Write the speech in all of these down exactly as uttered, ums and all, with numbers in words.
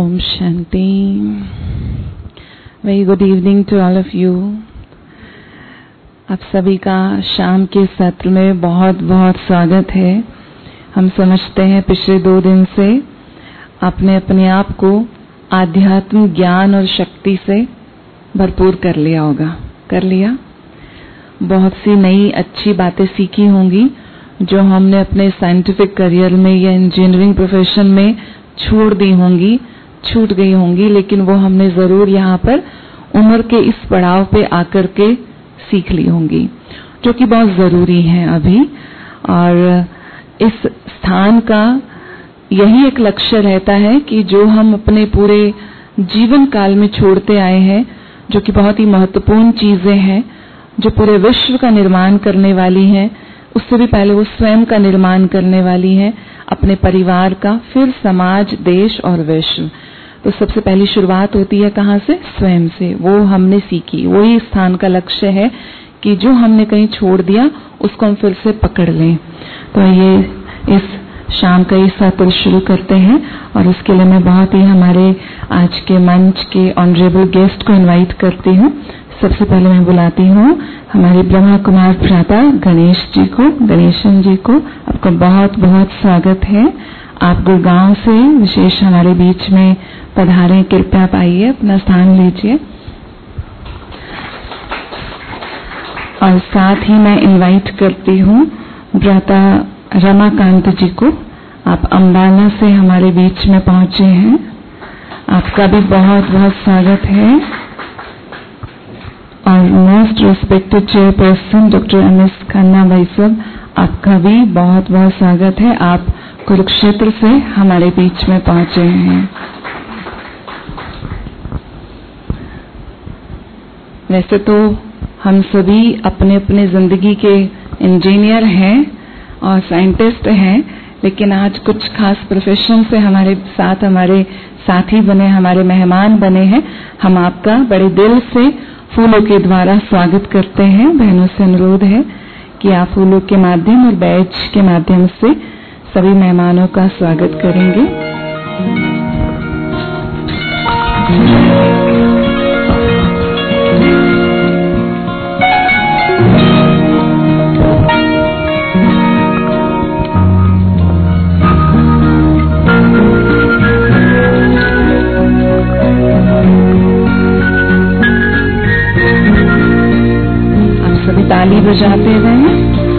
Om Shanti. Very good evening to all of you. आप सभी का शाम के सत्र में बहुत बहुत स्वागत है। हम समझते हैं पिछले दो दिन से आपने अपने आप को आध्यात्म ज्ञान और शक्ति से भरपूर कर लिया होगा। कर लिया? बहुत सी नई अच्छी बातें सीखी होंगी जो हमने अपने साइंटिफिक करियर में या इंजीनियरिंग प्रोफेशन में छोड़ दी होंगी, छूट गई होंगी, लेकिन वो हमने जरूर यहाँ पर उम्र के इस पड़ाव पे आकर के सीख ली होंगी, जो कि बहुत जरूरी है अभी। और इस स्थान का यही एक लक्ष्य रहता है कि जो हम अपने पूरे जीवन काल में छोड़ते आए हैं, जो कि बहुत ही महत्वपूर्ण चीजें हैं, जो पूरे विश्व का निर्माण करने वाली हैं, उससे भी पहले वो स्वयं का निर्माण करने वाली हैं, अपने परिवार का, फिर समाज, देश और विश्व। तो सबसे पहली शुरुआत होती है कहाँ से? स्वयं से। वो हमने सीखी, वही स्थान का लक्ष्य है कि जो हमने कहीं छोड़ दिया उसको हम फिर से पकड़ लें। तो ये इस शाम का ये सत्र शुरू करते हैं और उसके लिए मैं बहुत ही हमारे आज के मंच के ऑनरेबल गेस्ट को इनवाइट करती हूँ। सबसे पहले मैं बुलाती हूँ हमारे ब्रह्मा कुमार भ्राता गणेश जी को, गणेशन जी को। आपका बहुत बहुत स्वागत है। आप गुड़गांव से विशेष हमारे बीच में पधारे, कृपया आप आइए, अपना स्थान लीजिए। और साथ ही मैं इनवाइट करती हूँ भ्राता रमाकांत जी को। आप अम्बाला से हमारे बीच में पहुंचे हैं, आपका भी बहुत बहुत स्वागत है। और most respected chairperson doctor M S Khanna भाई साहब, आपका भी बहुत बहुत स्वागत है। आप कुरुक्षेत्र से हमारे बीच में पहुंचे हैं। वैसे तो हम सभी अपने अपने जिंदगी के इंजीनियर हैं और साइंटिस्ट हैं, लेकिन आज कुछ खास प्रोफेशन से हमारे साथ हमारे साथी बने, हमारे मेहमान बने हैं। हम आपका बड़े दिल से फूलों के द्वारा स्वागत करते हैं। बहनों से अनुरोध है कि आप फूलों के माध्यम और बैज के माध्यम से सभी मेहमानों का स्वागत करेंगे। आप सभी ताली बजाते रहें।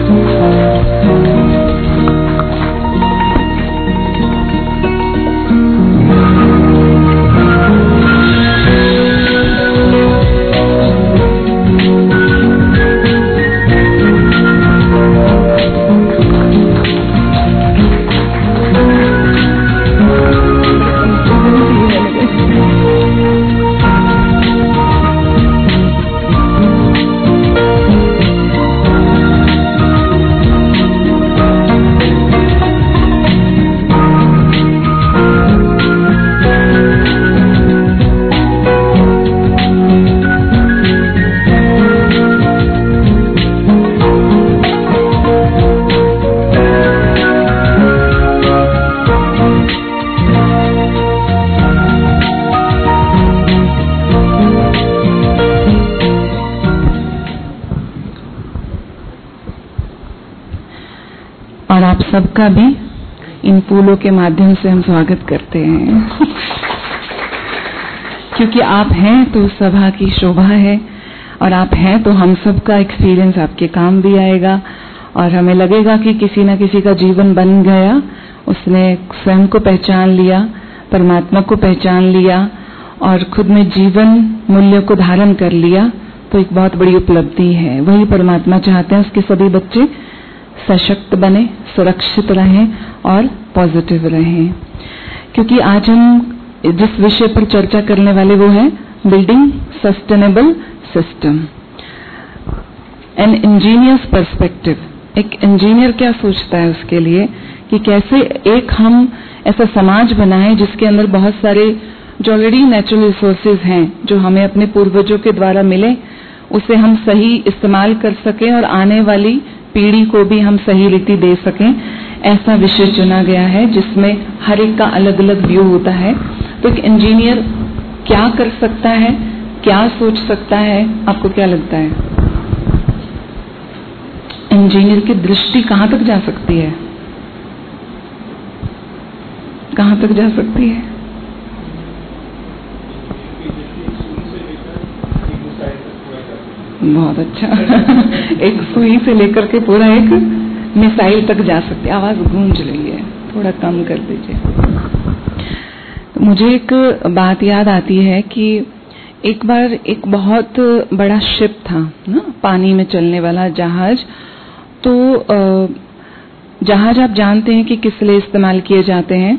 सबका भी इन फूलों के माध्यम से हम स्वागत करते हैं। क्योंकि आप हैं तो सभा की शोभा है, और आप हैं तो हम सबका एक्सपीरियंस आपके काम भी आएगा, और हमें लगेगा कि किसी न किसी का जीवन बन गया, उसने स्वयं को पहचान लिया, परमात्मा को पहचान लिया और खुद में जीवन मूल्य को धारण कर लिया। तो एक बहुत बड़ी उपलब्धि है। वही परमात्मा चाहते हैं उसके सभी बच्चे सशक्त बने, सुरक्षित रहें और पॉजिटिव रहें। क्योंकि आज हम जिस विषय पर चर्चा करने वाले वो है building sustainable system, an engineer's perspective. एक इंजीनियर क्या सोचता है उसके लिए कि कैसे एक हम ऐसा समाज बनाएं जिसके अंदर बहुत सारे जो ऑलरेडी नेचुरल रिसोर्सेज हैं, जो हमें अपने पूर्वजों के द्वारा मिले, उसे हम सही इस्तेमाल कर सकें और आने वाली पीढ़ी को भी हम सही रीति दे सकें। ऐसा विषय चुना गया है जिसमें हर एक का अलग अलग व्यू होता है। तो एक इंजीनियर क्या कर सकता है, क्या सोच सकता है, आपको क्या लगता है? इंजीनियर की दृष्टि कहां तक जा सकती है? कहां तक जा सकती है? बहुत अच्छा। एक सुई से लेकर के पूरा एक मिसाइल तक जा सकती है। आवाज गूंज रही है, थोड़ा कम कर दीजिए। तो मुझे एक बात याद आती है कि एक बार एक बहुत बड़ा शिप था ना, पानी में चलने वाला जहाज। तो जहाज आप जानते हैं कि किस लिए इस्तेमाल किए जाते हैं?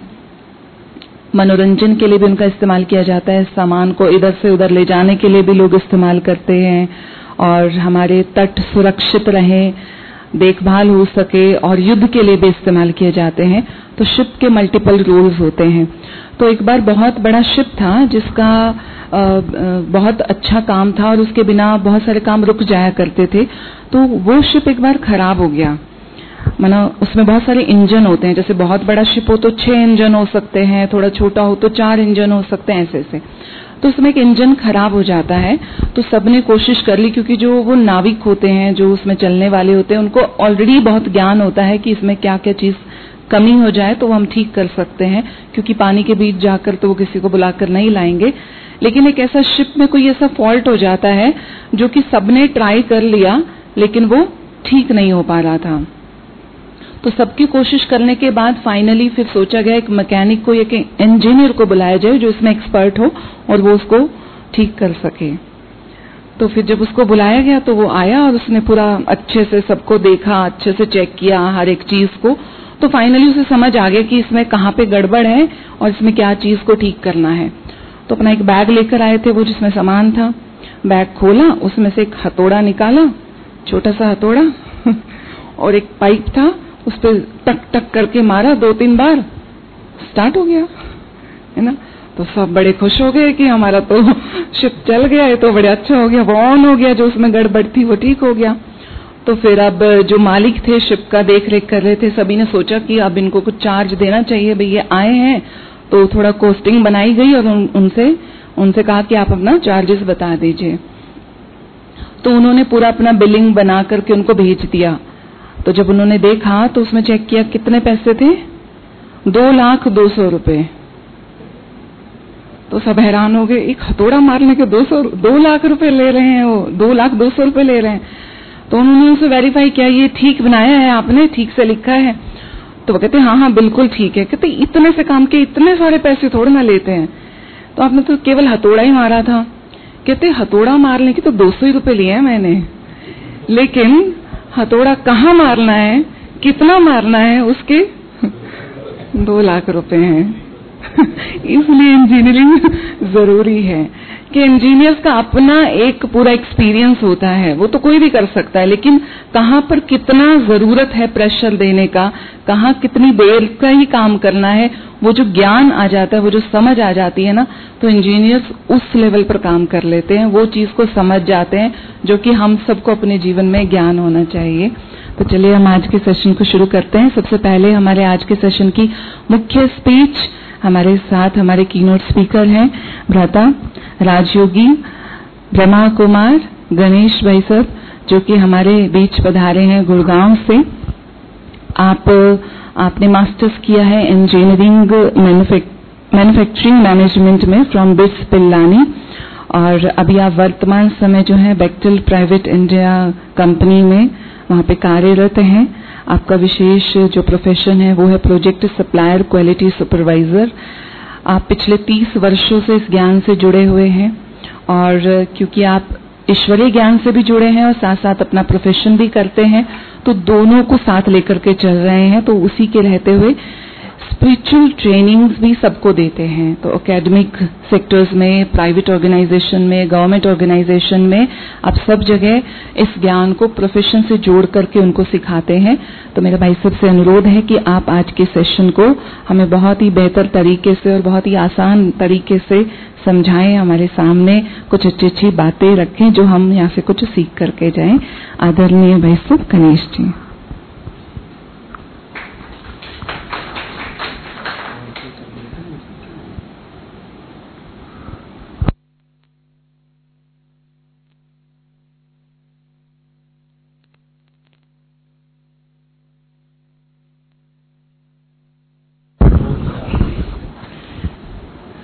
मनोरंजन के लिए भी उनका इस्तेमाल किया जाता है, सामान को इधर से उधर ले जाने के लिए भी लोग इस्तेमाल करते हैं, और हमारे तट सुरक्षित रहें, देखभाल हो सके, और युद्ध के लिए भी इस्तेमाल किए जाते हैं। तो शिप के मल्टीपल रोल्स होते हैं। तो एक बार बहुत बड़ा शिप था जिसका आ, बहुत अच्छा काम था और उसके बिना बहुत सारे काम रुक जाया करते थे। तो वो शिप एक बार खराब हो गया। माना उसमें बहुत सारे इंजन होते हैं, जैसे बहुत बड़ा शिप हो तो छह इंजन हो सकते हैं, थोड़ा छोटा हो तो चार इंजन हो सकते हैं, ऐसे ऐसे। तो उसमें एक इंजन खराब हो जाता है। तो सबने कोशिश कर ली, क्योंकि जो वो नाविक होते हैं, जो उसमें चलने वाले होते हैं, उनको ऑलरेडी बहुत ज्ञान होता है कि इसमें क्या क्या चीज कमी हो जाए तो वो हम ठीक कर सकते हैं, क्योंकि पानी के बीच जाकर तो वो किसी को बुलाकर नहीं लाएंगे। लेकिन एक ऐसा शिप में कोई ऐसा फॉल्ट हो जाता है जो कि सबने ट्राई कर लिया लेकिन वो ठीक नहीं हो पा रहा था। तो सबकी कोशिश करने के बाद फाइनली फिर सोचा गया एक मैकेनिक को, एक इंजीनियर को बुलाया जाए जो इसमें एक्सपर्ट हो और वो उसको ठीक कर सके। तो फिर जब उसको बुलाया गया तो वो आया और उसने पूरा अच्छे से सबको देखा, अच्छे से चेक किया हर एक चीज को। तो फाइनली उसे समझ आ गया कि इसमें कहाँ पे गड़बड़ है और इसमें क्या चीज को ठीक करना है। तो अपना एक बैग लेकर आए थे वो, जिसमें सामान था। बैग खोला, उसमें से एक हथौड़ा निकाला, छोटा सा हथौड़ा और एक पाइप था, उस पर टक टक करके मारा दो तीन बार, स्टार्ट हो गया, है ना। तो सब बड़े खुश हो गए कि हमारा तो शिप चल गया, ये तो बड़े अच्छा हो गया, वो ऑन हो गया, जो उसमें गड़बड़ थी वो ठीक हो गया। तो फिर अब जो मालिक थे शिप का, देख रेख कर रहे थे, सभी ने सोचा कि अब इनको कुछ चार्ज देना चाहिए, भाई ये आए हैं। तो थोड़ा कोस्टिंग बनाई गई और उन, उनसे उनसे कहा कि आप अपना चार्जेस बता दीजिए। तो उन्होंने पूरा अपना बिलिंग बना करके उनको भेज दिया। तो जब उन्होंने देखा तो उसमें चेक किया कितने पैसे थे, दो लाख दो सौ रुपए। तो सब हैरान हो गए, एक हथौड़ा मारने के दो सौ दो लाख रुपए ले रहे हैं, वो दो लाख दो सौ रुपए ले रहे हैं। तो उन्होंने उसे वेरीफाई किया, ये ठीक बनाया है आपने, ठीक से लिखा है? तो वो कहते हाँ हाँ बिल्कुल ठीक है। कहते इतने से काम के इतने सारे पैसे थोड़े ना लेते हैं, तो आपने तो केवल हथौड़ा ही मारा था। कहते हथौड़ा मारने के तो दो सौ ही रुपए लिए हैं मैंने, लेकिन हथौड़ा कहाँ मारना है, कितना मारना है, उसके दो लाख रुपए हैं। इसलिए इंजीनियरिंग जरूरी है कि इंजीनियर्स का अपना एक पूरा एक्सपीरियंस होता है। वो तो कोई भी कर सकता है, लेकिन कहाँ पर कितना जरूरत है प्रेशर देने का, कहाँ कितनी देर का ही काम करना है, वो जो ज्ञान आ जाता है, वो जो समझ आ जाती है ना, तो इंजीनियर्स उस लेवल पर काम कर लेते हैं, वो चीज को समझ जाते हैं, जो कि हम सबको अपने जीवन में ज्ञान होना चाहिए। तो चलिए हम आज के सेशन को शुरू करते हैं। सबसे पहले हमारे आज के सेशन की मुख्य स्पीच, हमारे साथ हमारे कीनोट स्पीकर हैं भ्राता राजयोगी ब्रह्मा कुमार गणेश भाई साहब, जो कि हमारे बीच पधारे हैं गुड़गांव से। आप आपने मास्टर्स किया है इंजीनियरिंग मैन्युफैक्चरिंग मैनेजमेंट में फ्रॉम बिट्स पिल्लानी, और अभी आप वर्तमान समय जो है बेक्टेल प्राइवेट इंडिया कंपनी में वहाँ पे कार्यरत हैं। आपका विशेष जो प्रोफेशन है वो है प्रोजेक्ट सप्लायर क्वालिटी सुपरवाइजर। आप पिछले तीस वर्षों से इस ज्ञान से जुड़े हुए हैं, और क्योंकि आप ईश्वरीय ज्ञान से भी जुड़े हैं और साथ साथ अपना प्रोफेशन भी करते हैं, तो दोनों को साथ लेकर के चल रहे हैं। तो उसी के रहते हुए स्पिरिचुअल ट्रेनिंग्स भी सबको देते हैं। तो एकेडमिक सेक्टर्स में, प्राइवेट ऑर्गेनाइजेशन में, गवर्नमेंट ऑर्गेनाइजेशन में, आप सब जगह इस ज्ञान को प्रोफेशन से जोड़ करके उनको सिखाते हैं। तो मेरा भाई साहब से अनुरोध है कि आप आज के सेशन को हमें बहुत ही बेहतर तरीके से और बहुत ही आसान तरीके से समझाएं, हमारे सामने कुछ अच्छी अच्छी बातें रखें जो हम यहाँ से कुछ सीख करके जाएं। आदरणीय भाई साहब गणेश जी।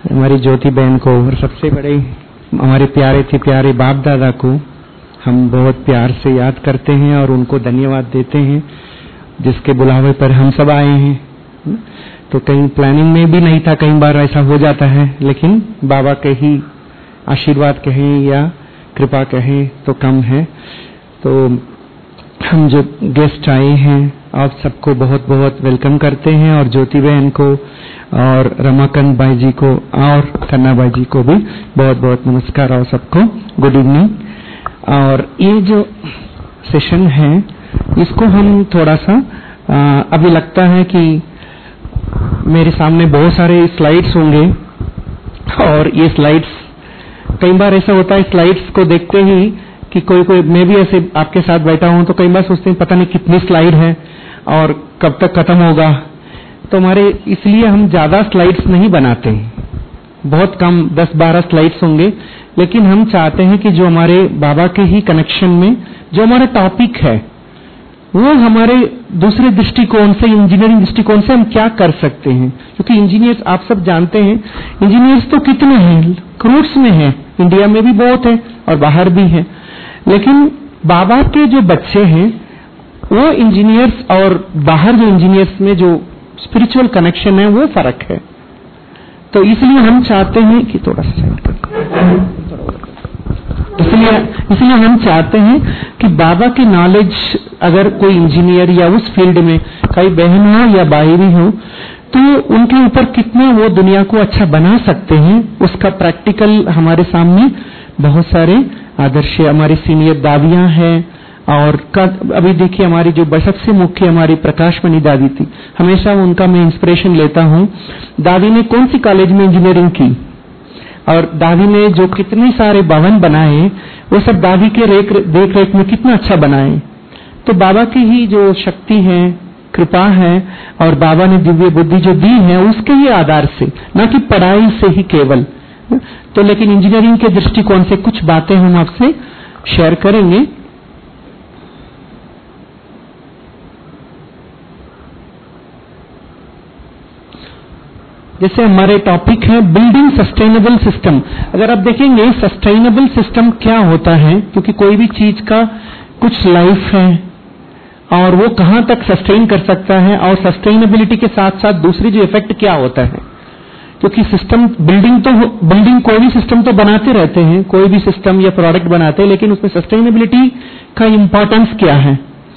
हमारी ज्योति बहन को और सबसे बड़े हमारे प्यारे थे प्यारे बाप दादा को हम बहुत प्यार से याद करते हैं और उनको धन्यवाद देते हैं, जिसके बुलावे पर हम सब आए हैं। तो कहीं प्लानिंग में भी नहीं था, कई बार ऐसा हो जाता है, लेकिन बाबा के ही आशीर्वाद कहें या कृपा कहें तो कम है। तो हम जो गेस्ट आए हैं आप सबको बहुत बहुत वेलकम करते हैं, और ज्योति बहन को और रमाकांत भाई जी को और कन्ना भाई जी को भी बहुत बहुत नमस्कार और सबको गुड इवनिंग। और ये जो सेशन है इसको हम थोड़ा सा आ, अभी लगता है कि मेरे सामने बहुत सारे स्लाइड्स होंगे, और ये स्लाइड्स कई बार ऐसा होता है स्लाइड्स को देखते ही कि कोई कोई मैं भी ऐसे आपके साथ बैठा हूं तो कई बार सोचते हैं पता नहीं कितनी स्लाइड है और कब तक खत्म होगा। तो हमारे इसलिए हम ज्यादा स्लाइड्स नहीं बनाते हैं, बहुत कम दस बारह स्लाइड्स होंगे, लेकिन हम चाहते हैं कि जो हमारे बाबा के ही कनेक्शन में जो हमारा टॉपिक है वो हमारे दूसरे दृष्टिकोण से, इंजीनियरिंग दृष्टिकोण से हम क्या कर सकते हैं। क्योंकि इंजीनियर्स आप सब जानते हैं, इंजीनियर्स तो कितने हैं, करोड़ों में हैं, इंडिया में भी बहुत है और बाहर भी है, लेकिन बाबा के जो बच्चे हैं वो इंजीनियर्स और बाहर जो इंजीनियर्स में जो स्पिरिचुअल कनेक्शन है वो फर्क है। तो इसलिए हम चाहते हैं कि थोड़ा सा इसलिए इसलिए हम चाहते हैं कि बाबा की नॉलेज, अगर कोई इंजीनियर या उस फील्ड में कई बहन हो या भाई भी हो, तो उनके ऊपर कितना वो दुनिया को अच्छा बना सकते हैं, उसका प्रैक्टिकल हमारे सामने बहुत सारे आदर्श हमारी सीनियर दादियां हैं। और अभी देखिए हमारी जो सबसे मुख्य हमारी प्रकाशमणि दादी थी, हमेशा उनका मैं इंस्पिरेशन लेता हूं। दादी ने कौन सी कॉलेज में इंजीनियरिंग की, और दादी ने जो कितने सारे भवन बनाए वो सब दादी के देख रेख में कितना अच्छा बनाए। तो बाबा की ही जो शक्ति है, कृपा है, और बाबा ने दिव्य बुद्धि जो दी है उसके ही आधार से, न कि पढ़ाई से ही केवल। तो लेकिन इंजीनियरिंग के दृष्टिकोण से कुछ बातें हम आपसे शेयर करेंगे। जैसे हमारे टॉपिक है बिल्डिंग सस्टेनेबल सिस्टम। अगर आप देखेंगे सस्टेनेबल सिस्टम क्या होता है, क्योंकि कोई भी चीज का कुछ लाइफ है और वो कहां तक सस्टेन कर सकता है, और सस्टेनेबिलिटी के साथ साथ दूसरी जो इफेक्ट क्या होता है। क्योंकि सिस्टम बिल्डिंग तो बिल्डिंग कोई भी सिस्टम तो बनाते रहते हैं, कोई भी सिस्टम या प्रोडक्ट बनाते हैं, लेकिन उसमें सस्टेनेबिलिटी का इंपॉर्टेंस क्या है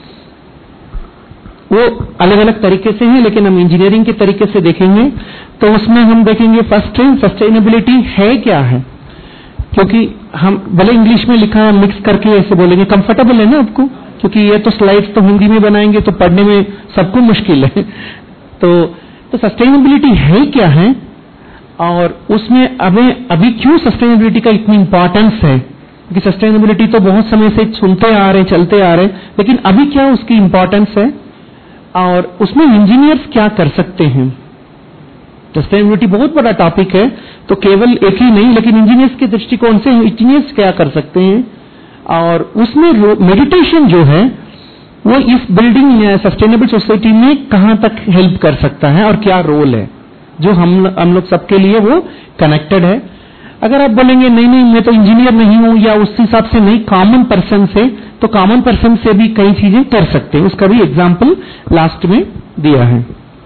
वो अलग अलग तरीके से है, लेकिन हम इंजीनियरिंग के तरीके से देखेंगे तो उसमें हम देखेंगे फर्स्ट सस्टेनेबिलिटी है क्या है। क्योंकि हम भले इंग्लिश में लिखा है, मिक्स करके ऐसे बोलेंगे, कंफर्टेबल है ना आपको, क्योंकि ये तो स्लाइड्स तो हिंदी में बनाएंगे तो पढ़ने में सबको मुश्किल है। तो तो सस्टेनेबिलिटी है क्या है, और उसमें हमें अभी क्यों सस्टेनेबिलिटी का इतनी इंपॉर्टेंस है। क्योंकि सस्टेनेबिलिटी तो बहुत समय से सुनते आ रहे, चलते आ रहे, लेकिन अभी क्या उसकी इंपॉर्टेंस है और उसमें इंजीनियर्स क्या कर सकते हैं। सस्टेनेबिलिटी बहुत बड़ा टॉपिक है, तो केवल एक ही नहीं, लेकिन इंजीनियर्स के दृष्टिकोण से इंजीनियर्स क्या कर सकते हैं, और उसमें मेडिटेशन जो है वो इस बिल्डिंग सस्टेनेबल सोसाइटी में कहां तक हेल्प कर सकता है और क्या रोल है, जो हम हम लोग सबके लिए वो कनेक्टेड है। अगर आप बोलेंगे नहीं नहीं मैं तो इंजीनियर नहीं हूं या उस हिसाब से नहीं, कॉमन पर्सन से, तो कॉमन पर्सन से भी कई चीजें कर सकते हैं, उसका भी एग्जाम्पल लास्ट में दिया है।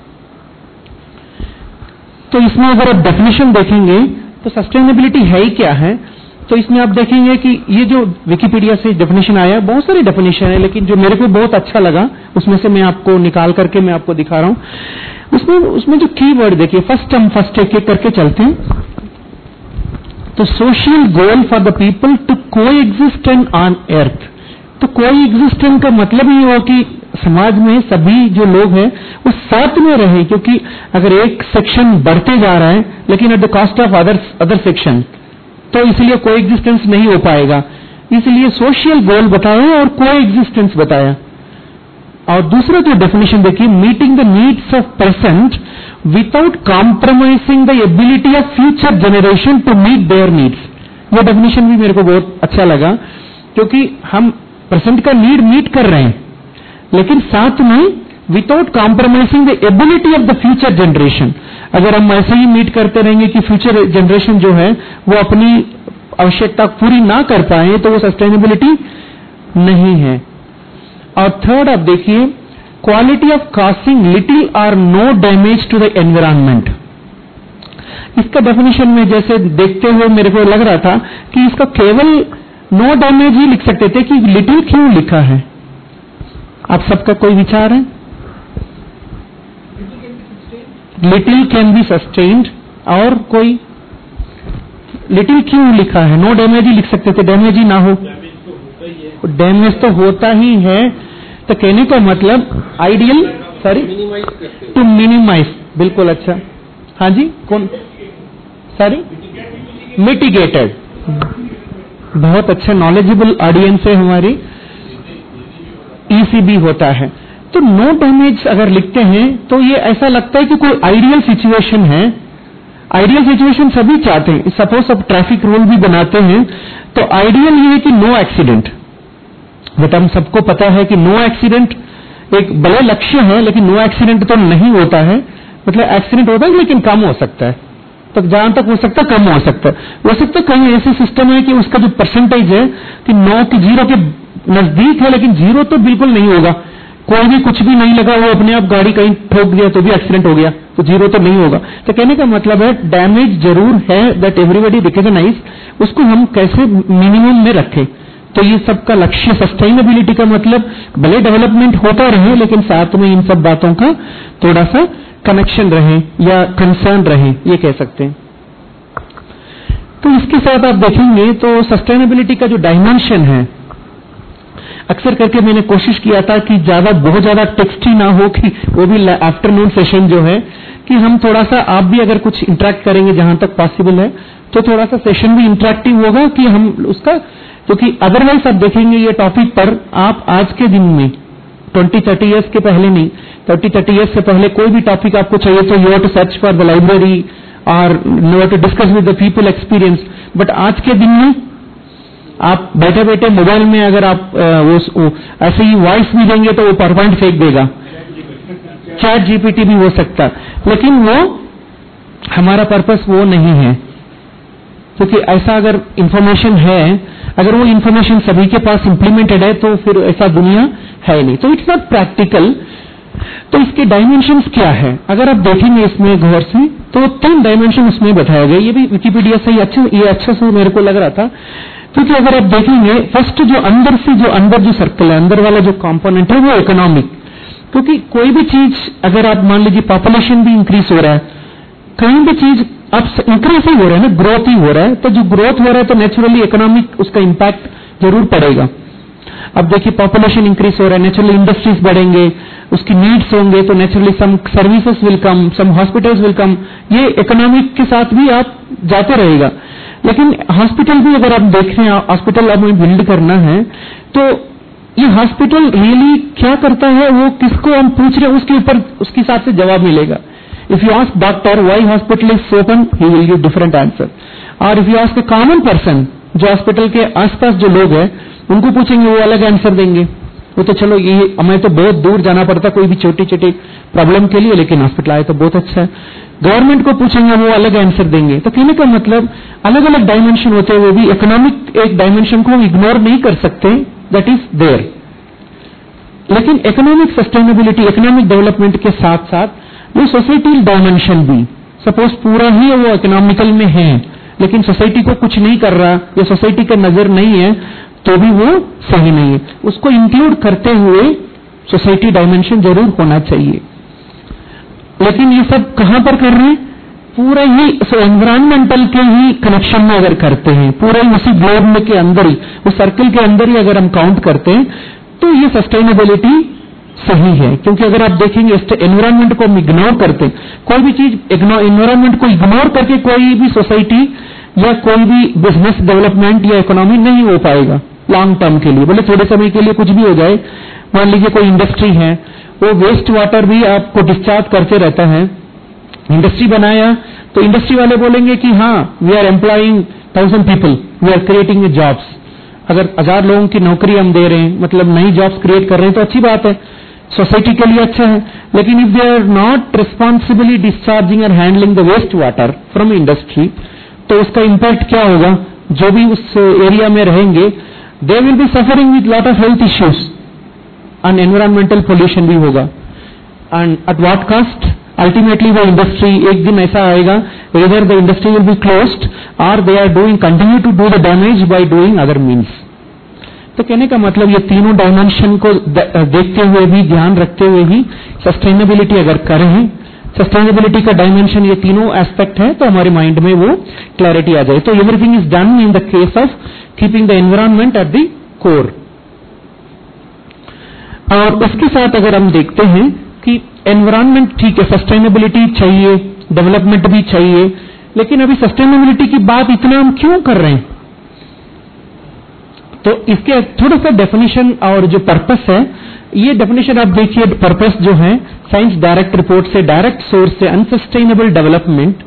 तो इसमें अगर आप डेफिनेशन देखेंगे तो सस्टेनेबिलिटी है ही क्या है, तो इसमें आप देखेंगे कि ये जो विकिपीडिया से डेफिनेशन आया, बहुत सारी डेफिनेशन है, लेकिन जो मेरे को बहुत अच्छा लगा उसमें से मैं आपको निकाल करके मैं आपको दिखा रहा हूं। उसमें उसमें जो की वर्ड देखिए, फर्स्ट हम फर्स्ट एक एक करके चलते हैं। तो social goal for the people to coexist on earth. तो कोई एग्जिस्टेंस का मतलब ही हो कि समाज में सभी जो लोग हैं वो साथ में रहे, क्योंकि अगर एक सेक्शन बढ़ते जा रहा है लेकिन at the cost of other other section, तो इसलिए कोई एग्जिस्टेंस नहीं हो पाएगा। इसलिए सोशल गोल बताया और कोई एग्जिस्टेंस बताया। और दूसरा जो डेफिनेशन देखिए, meeting the needs of present without compromising the ability of future generation to meet their needs. ये डेफिनेशन भी मेरे को बहुत अच्छा लगा, क्योंकि हम प्रेजेंट का नीड मीट कर रहे हैं, लेकिन साथ में without compromising the ability of the future generation. अगर हम ऐसे ही मीट करते रहेंगे कि फ्यूचर जनरेशन जो है वो अपनी आवश्यकता पूरी ना कर पाए तो वो सस्टेनेबिलिटी नहीं है। और थर्ड आप देखिए, क्वालिटी ऑफ कास्टिंग लिटिल और no damage to the environment. इसका डेफिनेशन में जैसे देखते हुए मेरे को लग रहा था कि इसका केवल नो डैमेज ही लिख सकते थे, कि लिटिल क्यों लिखा है? आप सबका कोई विचार है? लिटिल कैन बी सस्टेन्ड, और कोई लिटिल क्यों लिखा है? नो डैमेज ही लिख सकते थे, डैमेज ही ना हो। डैमेज तो होता ही है, तो कहने का मतलब आइडियल, सॉरी, टू मिनिमाइज। बिल्कुल, अच्छा, हाँ जी, कौन, सॉरी, मिटिगेटेड। बहुत अच्छा नॉलेजेबल ऑडियंस है हमारी, ईसीबी होता है। तो नो डैमेज अगर लिखते हैं तो ये ऐसा लगता है कि कोई आइडियल सिचुएशन है। आइडियल सिचुएशन सभी चाहते हैं। सपोज अब ट्रैफिक रूल भी बनाते हैं तो आइडियल ये है कि नो एक्सीडेंट, बट हम सबको पता है कि नो एक्सीडेंट एक बड़ा लक्ष्य है, लेकिन नो एक्सीडेंट तो नहीं होता है। मतलब एक्सीडेंट होता है लेकिन कम हो सकता है, तो जहां तक हो सकता है कम हो सकता है। हो सकता है कहीं ऐसे सिस्टम है कि उसका जो परसेंटेज है कि नौ की जीरो के नजदीक है, लेकिन जीरो तो बिल्कुल नहीं होगा। कोई भी कुछ भी नहीं लगा, वो अपने आप गाड़ी कहीं ठोक दिया तो भी एक्सीडेंट हो गया, तो जीरो तो नहीं होगा। तो कहने का मतलब है डैमेज जरूर है, दैट एवरीबॉडी रिकॉग्नाइज, उसको हम कैसे मिनिमम में रखें। तो ये सबका लक्ष्य सस्टेनेबिलिटी का मतलब भले डेवलपमेंट होता रहे, लेकिन साथ में इन सब बातों का थोड़ा सा कनेक्शन रहे या कंसर्न रहे, ये कह सकते हैं। तो इसके साथ आप देखेंगे तो सस्टेनेबिलिटी का जो डायमेंशन है, अक्सर करके मैंने कोशिश किया था कि ज्यादा बहुत ज्यादा टेक्स्ट ही ना हो, कि वो भी आफ्टरनून सेशन जो है कि हम थोड़ा सा, आप भी अगर कुछ इंटरेक्ट करेंगे जहां तक पॉसिबल है, तो थोड़ा सा सेशन भी इंटरेक्टिव होगा कि हम उसका, क्योंकि अदरवाइज आप देखेंगे ये टॉपिक पर आप आज के दिन में ट्वेंटी थर्टी ईयर्स के पहले नहीं, थर्टी थर्टी ईयर्स से पहले कोई भी टॉपिक आपको चाहिए तो you have to search for the library और you have to discuss with the people experience. But आज के दिन में आप बैठे बैठे मोबाइल में अगर आप वो, वो ऐसे ही वॉइस भी देंगे तो वो पावर पॉइंट फेंक देगा, चैट जीपीटी भी हो सकता, लेकिन वो हमारा पर्पस वो नहीं है। क्योंकि ऐसा अगर इंफॉर्मेशन है, अगर वो इंफॉर्मेशन सभी के पास इंप्लीमेंटेड है तो फिर ऐसा दुनिया है नहीं, तो इट्स नॉट प्रैक्टिकल। तो इसके डायमेंशंस क्या है, अगर आप देखेंगे इसमें गौर से तो तीन डायमेंशन उसमें बताया गया। ये भी विकिपीडिया से ही अच्छा, ये अच्छा से मेरे को लग रहा था, क्योंकि अगर आप देखेंगे फर्स्ट जो अंदर से जो अंदर जो सर्कल है, अंदर वाला जो कंपोनेंट है वो इकोनॉमिक। क्योंकि कोई भी चीज अगर आप मान लीजिए पॉपुलेशन भी इंक्रीज हो रहा है, कहीं भी चीज अब इंक्रीज ही हो रहा है ना, ग्रोथ ही हो रहा है, तो जो ग्रोथ हो रहा है तो नेचुरली इकोनॉमिक उसका इंपैक्ट जरूर पड़ेगा। अब देखिए पॉपुलेशन इंक्रीज हो रहा है, नेचुरली इंडस्ट्रीज बढ़ेंगे, उसकी नीड्स होंगे, तो naturally some services will come, some hospitals will come, ये इकोनॉमिक के साथ भी आप जाते रहेगा। लेकिन हॉस्पिटल भी अगर आप देख रहे हैं, हॉस्पिटल अब बिल्ड करना है, तो ये हॉस्पिटल रियली क्या करता है, वो किसको हम पूछ रहे हैं उसके ऊपर उसके हिसाब से जवाब मिलेगा। If you ask doctor why hospital is open, he will give different answer. और if you ask a common person, जो हॉस्पिटल के आसपास जो लोग हैं उनको पूछेंगे, वो अलग आंसर देंगे। वो तो चलो ये हमें तो बहुत दूर जाना पड़ता कोई भी छोटी छोटी प्रॉब्लम के लिए, लेकिन हॉस्पिटल आए तो बहुत अच्छा है। गवर्नमेंट को पूछेंगे, वो अलग आंसर देंगे। तो कहने का मतलब अलग अलग डायमेंशन होते हैं, वो भी इकोनॉमिक एक डायमेंशन को इग्नोर नहीं कर सकते, दैट इज देयर। लेकिन इकोनॉमिक सस्टेनेबिलिटी, इकोनॉमिक डेवलपमेंट के साथ साथ वो सोसाइटी डायमेंशन भी, सपोज पूरा ही वो इकोनॉमिकल में है लेकिन सोसाइटी को कुछ नहीं कर रहा या सोसाइटी का नजर नहीं है, तो भी वो सही नहीं है। उसको इंक्लूड करते हुए सोसाइटी डायमेंशन जरूर होना चाहिए। लेकिन ये सब कहां पर कर रहे हैं, पूरे ही एनवायरमेंटल के ही कनेक्शन में अगर करते हैं, पूरे उसी ग्लोब में के अंदर ही, उस सर्कल के अंदर ही अगर हम काउंट करते हैं, तो ये सस्टेनेबिलिटी सही है। क्योंकि अगर आप देखेंगे एनवायरमेंट को हम इग्नोर करते हैं, कोई भी चीज एनवायरमेंट को इग्नोर करके कोई भी सोसाइटी या कोई भी बिजनेस डेवलपमेंट या इकोनॉमी नहीं हो पाएगा लॉन्ग टर्म के लिए। बोले थोड़े समय के लिए कुछ भी हो जाए, मान लीजिए कोई इंडस्ट्री है, वो वेस्ट वाटर भी आपको डिस्चार्ज करते रहता है, इंडस्ट्री बनाया तो इंडस्ट्री वाले बोलेंगे कि हाँ we are employing thousand people, we are creating jobs. अगर हजार लोगों की नौकरी हम दे रहे हैं, मतलब नई जॉब्स क्रिएट कर रहे हैं, तो अच्छी बात है। सोसाइटी के लिए अच्छा है, लेकिन if they are not responsibly discharging और handling the waste water from industry, तो उसका इम्पैक्ट क्या होगा? जो भी उस एरिया में रहेंगे they will be suffering with lot of health issues and environmental pollution भी होगा। And at what cost? Ultimately वो इंडस्ट्री एक दिन ऐसा आएगा, either the industry will be closed or they are doing continue to do the damage by doing other means। तो कहने का मतलब ये तीनों डायमेंशन को देखते हुए भी, ध्यान रखते हुए ही सस्टेनेबिलिटी अगर करें, सस्टेनेबिलिटी का डायमेंशन ये तीनों एस्पेक्ट है, तो हमारे माइंड में वो क्लैरिटी आ जाए। तो everything is done in the case of keeping the environment at the core. और उसके साथ अगर हम देखते हैं कि एनवायरमेंट ठीक है, सस्टेनेबिलिटी चाहिए, डेवलपमेंट भी चाहिए, लेकिन अभी सस्टेनेबिलिटी की बात इतना हम क्यों कर रहे हैं? तो इसके थोड़ा सा डेफिनेशन और जो पर्पस है, ये डेफिनेशन आप देखिए। पर्पस जो है साइंस डायरेक्ट रिपोर्ट से, डायरेक्ट सोर्स से, अनसस्टेनेबल डेवलपमेंट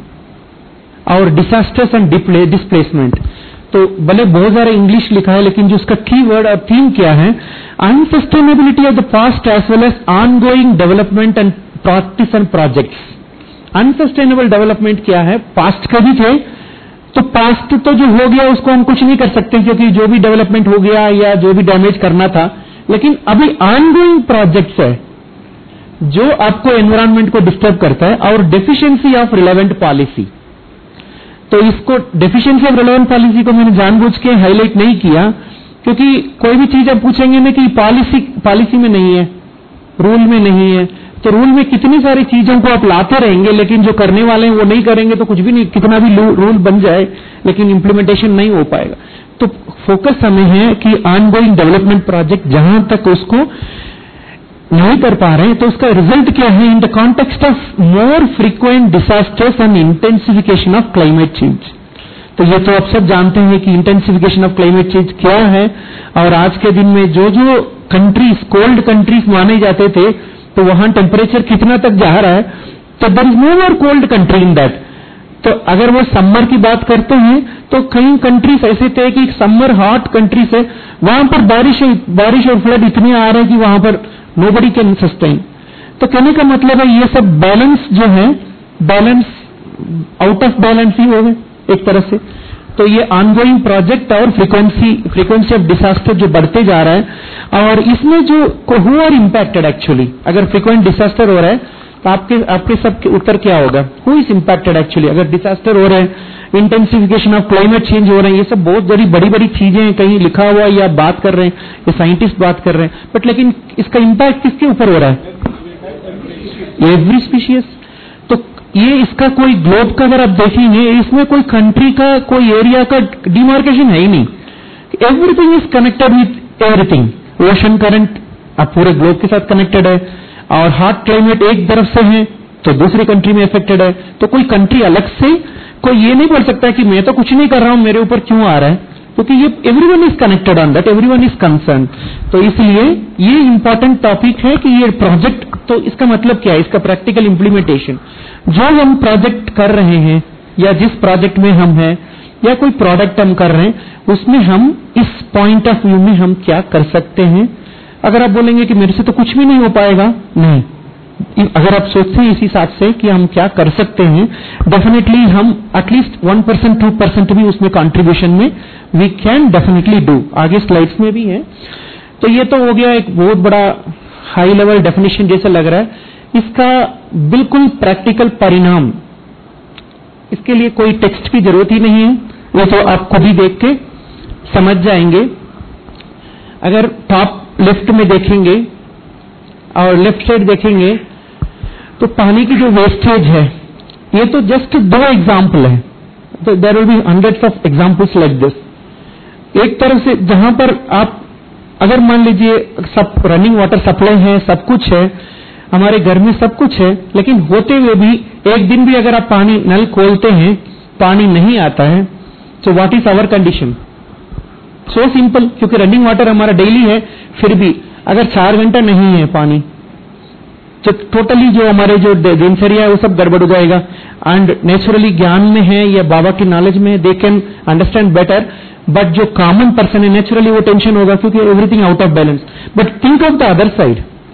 और डिसास्टर्स एंड डिस्प्लेसमेंट। तो भले बहुत सारा इंग्लिश लिखा है, लेकिन जो उसका की वर्ड और थीम क्या है? Unsustainability of the past as well as ongoing development and practice and projects. Unsustainable development क्या है? पास्ट का भी थे, तो पास्ट तो जो हो गया उसको हम कुछ नहीं कर सकते, क्योंकि जो भी डेवलपमेंट हो गया या जो भी डैमेज करना था, लेकिन अभी ऑनगोइंग प्रोजेक्ट्स है जो आपको एनवायरमेंट को डिस्टर्ब करता है। और डेफिशिएंसी ऑफ रिलेवेंट पॉलिसी, तो इसको डेफिशिएंसी ऑफ रिलेवेंट पॉलिसी को मैंने जानबूझ के हाईलाइट नहीं किया, क्योंकि कोई भी चीज आप पूछेंगे ना कि पॉलिसी पॉलिसी में नहीं है, रूल में नहीं है, तो रूल में कितनी सारी चीजों को आप लाते रहेंगे, लेकिन जो करने वाले हैं वो नहीं करेंगे, तो कुछ भी नहीं, कितना भी रूल बन जाए लेकिन इंप्लीमेंटेशन नहीं हो पाएगा। तो फोकस हमें है कि ऑनगोइंग डेवलपमेंट प्रोजेक्ट जहां तक उसको नहीं कर पा रहे हैं, तो उसका रिजल्ट क्या है? In the context of more frequent disasters and intensification of climate change. तो ये तो आप सब जानते हैं कि इंटेंसिफिकेशन ऑफ क्लाइमेट चेंज क्या है। और आज के दिन में जो जो कंट्रीज कोल्ड कंट्रीज माने जाते थे, तो वहां टेम्परेचर कितना तक जा रहा है? तो there is no more cold country in that. तो अगर वो समर की बात करते हैं, तो कई कंट्रीज ऐसे थे कि समर हॉट कंट्रीज है, वहां पर बारिश बारिश और फ्लड इतने आ रहे हैं कि वहां पर नोबडी कैन सस्टेन। तो कहने का मतलब है ये सब बैलेंस जो है, बैलेंस आउट ऑफ बैलेंस ही हो गए एक तरह से। तो ये ऑनगोइंग प्रोजेक्ट और फ्रीक्वेंसी फ्रीक्वेंसी ऑफ डिसास्टर जो बढ़ते जा रहा है, और इसमें जो हु आर इम्पैक्टेड एक्चुअली, अगर फ्रीक्वेंट डिसास्टर हो रहा है तो आपके आपके सबके उत्तर क्या होगा? Who is impacted actually? अगर डिसास्टर हो रहे हैं, इंटेंसिफिकेशन ऑफ क्लाइमेट चेंज हो रहे हैं, ये सब बहुत बड़ी बड़ी बड़ी चीजें हैं, कहीं लिखा हुआ या बात कर रहे हैं या साइंटिस्ट बात कर रहे हैं, बट लेकिन इसका इम्पैक्ट किसके ऊपर हो रहा है? Every species. तो ये इसका कोई ग्लोब का अगर आप देखेंगे, इसमें कोई कंट्री का, कोई एरिया का डिमार्केशन है ही नहीं। Everything is connected with everything. Ocean current अब पूरे ग्लोब के साथ कनेक्टेड है, और हॉट क्लाइमेट एक तरफ से है तो दूसरी कंट्री में इफेक्टेड है। तो कोई कंट्री अलग से कोई ये नहीं बोल सकता कि मैं तो कुछ नहीं कर रहा हूं, मेरे ऊपर क्यों आ रहा है, क्योंकि ये everyone is connected on that, everyone is concern. तो इसलिए ये इंपॉर्टेंट टॉपिक है कि ये प्रोजेक्ट, तो इसका मतलब क्या है? इसका प्रैक्टिकल इंप्लीमेंटेशन, जो हम प्रोजेक्ट कर रहे हैं या जिस प्रोजेक्ट में हम हैं या कोई प्रोडक्ट हम कर रहे हैं, उसमें हम इस पॉइंट ऑफ व्यू में हम क्या कर सकते हैं। अगर आप बोलेंगे कि मेरे से तो कुछ भी नहीं हो पाएगा, नहीं, अगर आप सोचते हैं इसी हिसाब से कि हम क्या कर सकते हैं, डेफिनेटली हम at least one percent two percent भी उसमें कंट्रीब्यूशन में वी कैन डेफिनेटली डू। आगे स्लाइड्स में भी है। तो ये तो हो गया एक बहुत बड़ा हाई लेवल डेफिनेशन जैसा लग रहा है। इसका बिल्कुल प्रैक्टिकल परिणाम, इसके लिए कोई टेक्स्ट की जरूरत ही नहीं है, वो तो आप खुद ही देख के समझ जाएंगे। अगर टॉप लेफ्ट में देखेंगे और लेफ्ट साइड देखेंगे, तो पानी की जो वेस्टेज है, ये तो जस्ट दो एग्जाम्पल है, तो there will be hundreds of examples like this. एक तरफ से जहां पर आप अगर मान लीजिए सब रनिंग वाटर सप्लाई है, सब कुछ है, हमारे घर में सब कुछ है, लेकिन होते हुए भी एक दिन भी अगर आप पानी नल खोलते हैं, पानी नहीं आता है, तो what is our condition? So simple, क्योंकि रनिंग वाटर हमारा डेली है, फिर भी अगर चार घंटा नहीं है पानी, तो टोटली जो हमारे जो दिनचर्या है वो सब गड़बड़ हो जाएगा। एंड नेचुरली ज्ञान में है या बाबा की नॉलेज में they can understand better, but जो कॉमन पर्सन है नेचुरली वो टेंशन होगा, क्योंकि everything out of balance. But think of the other side,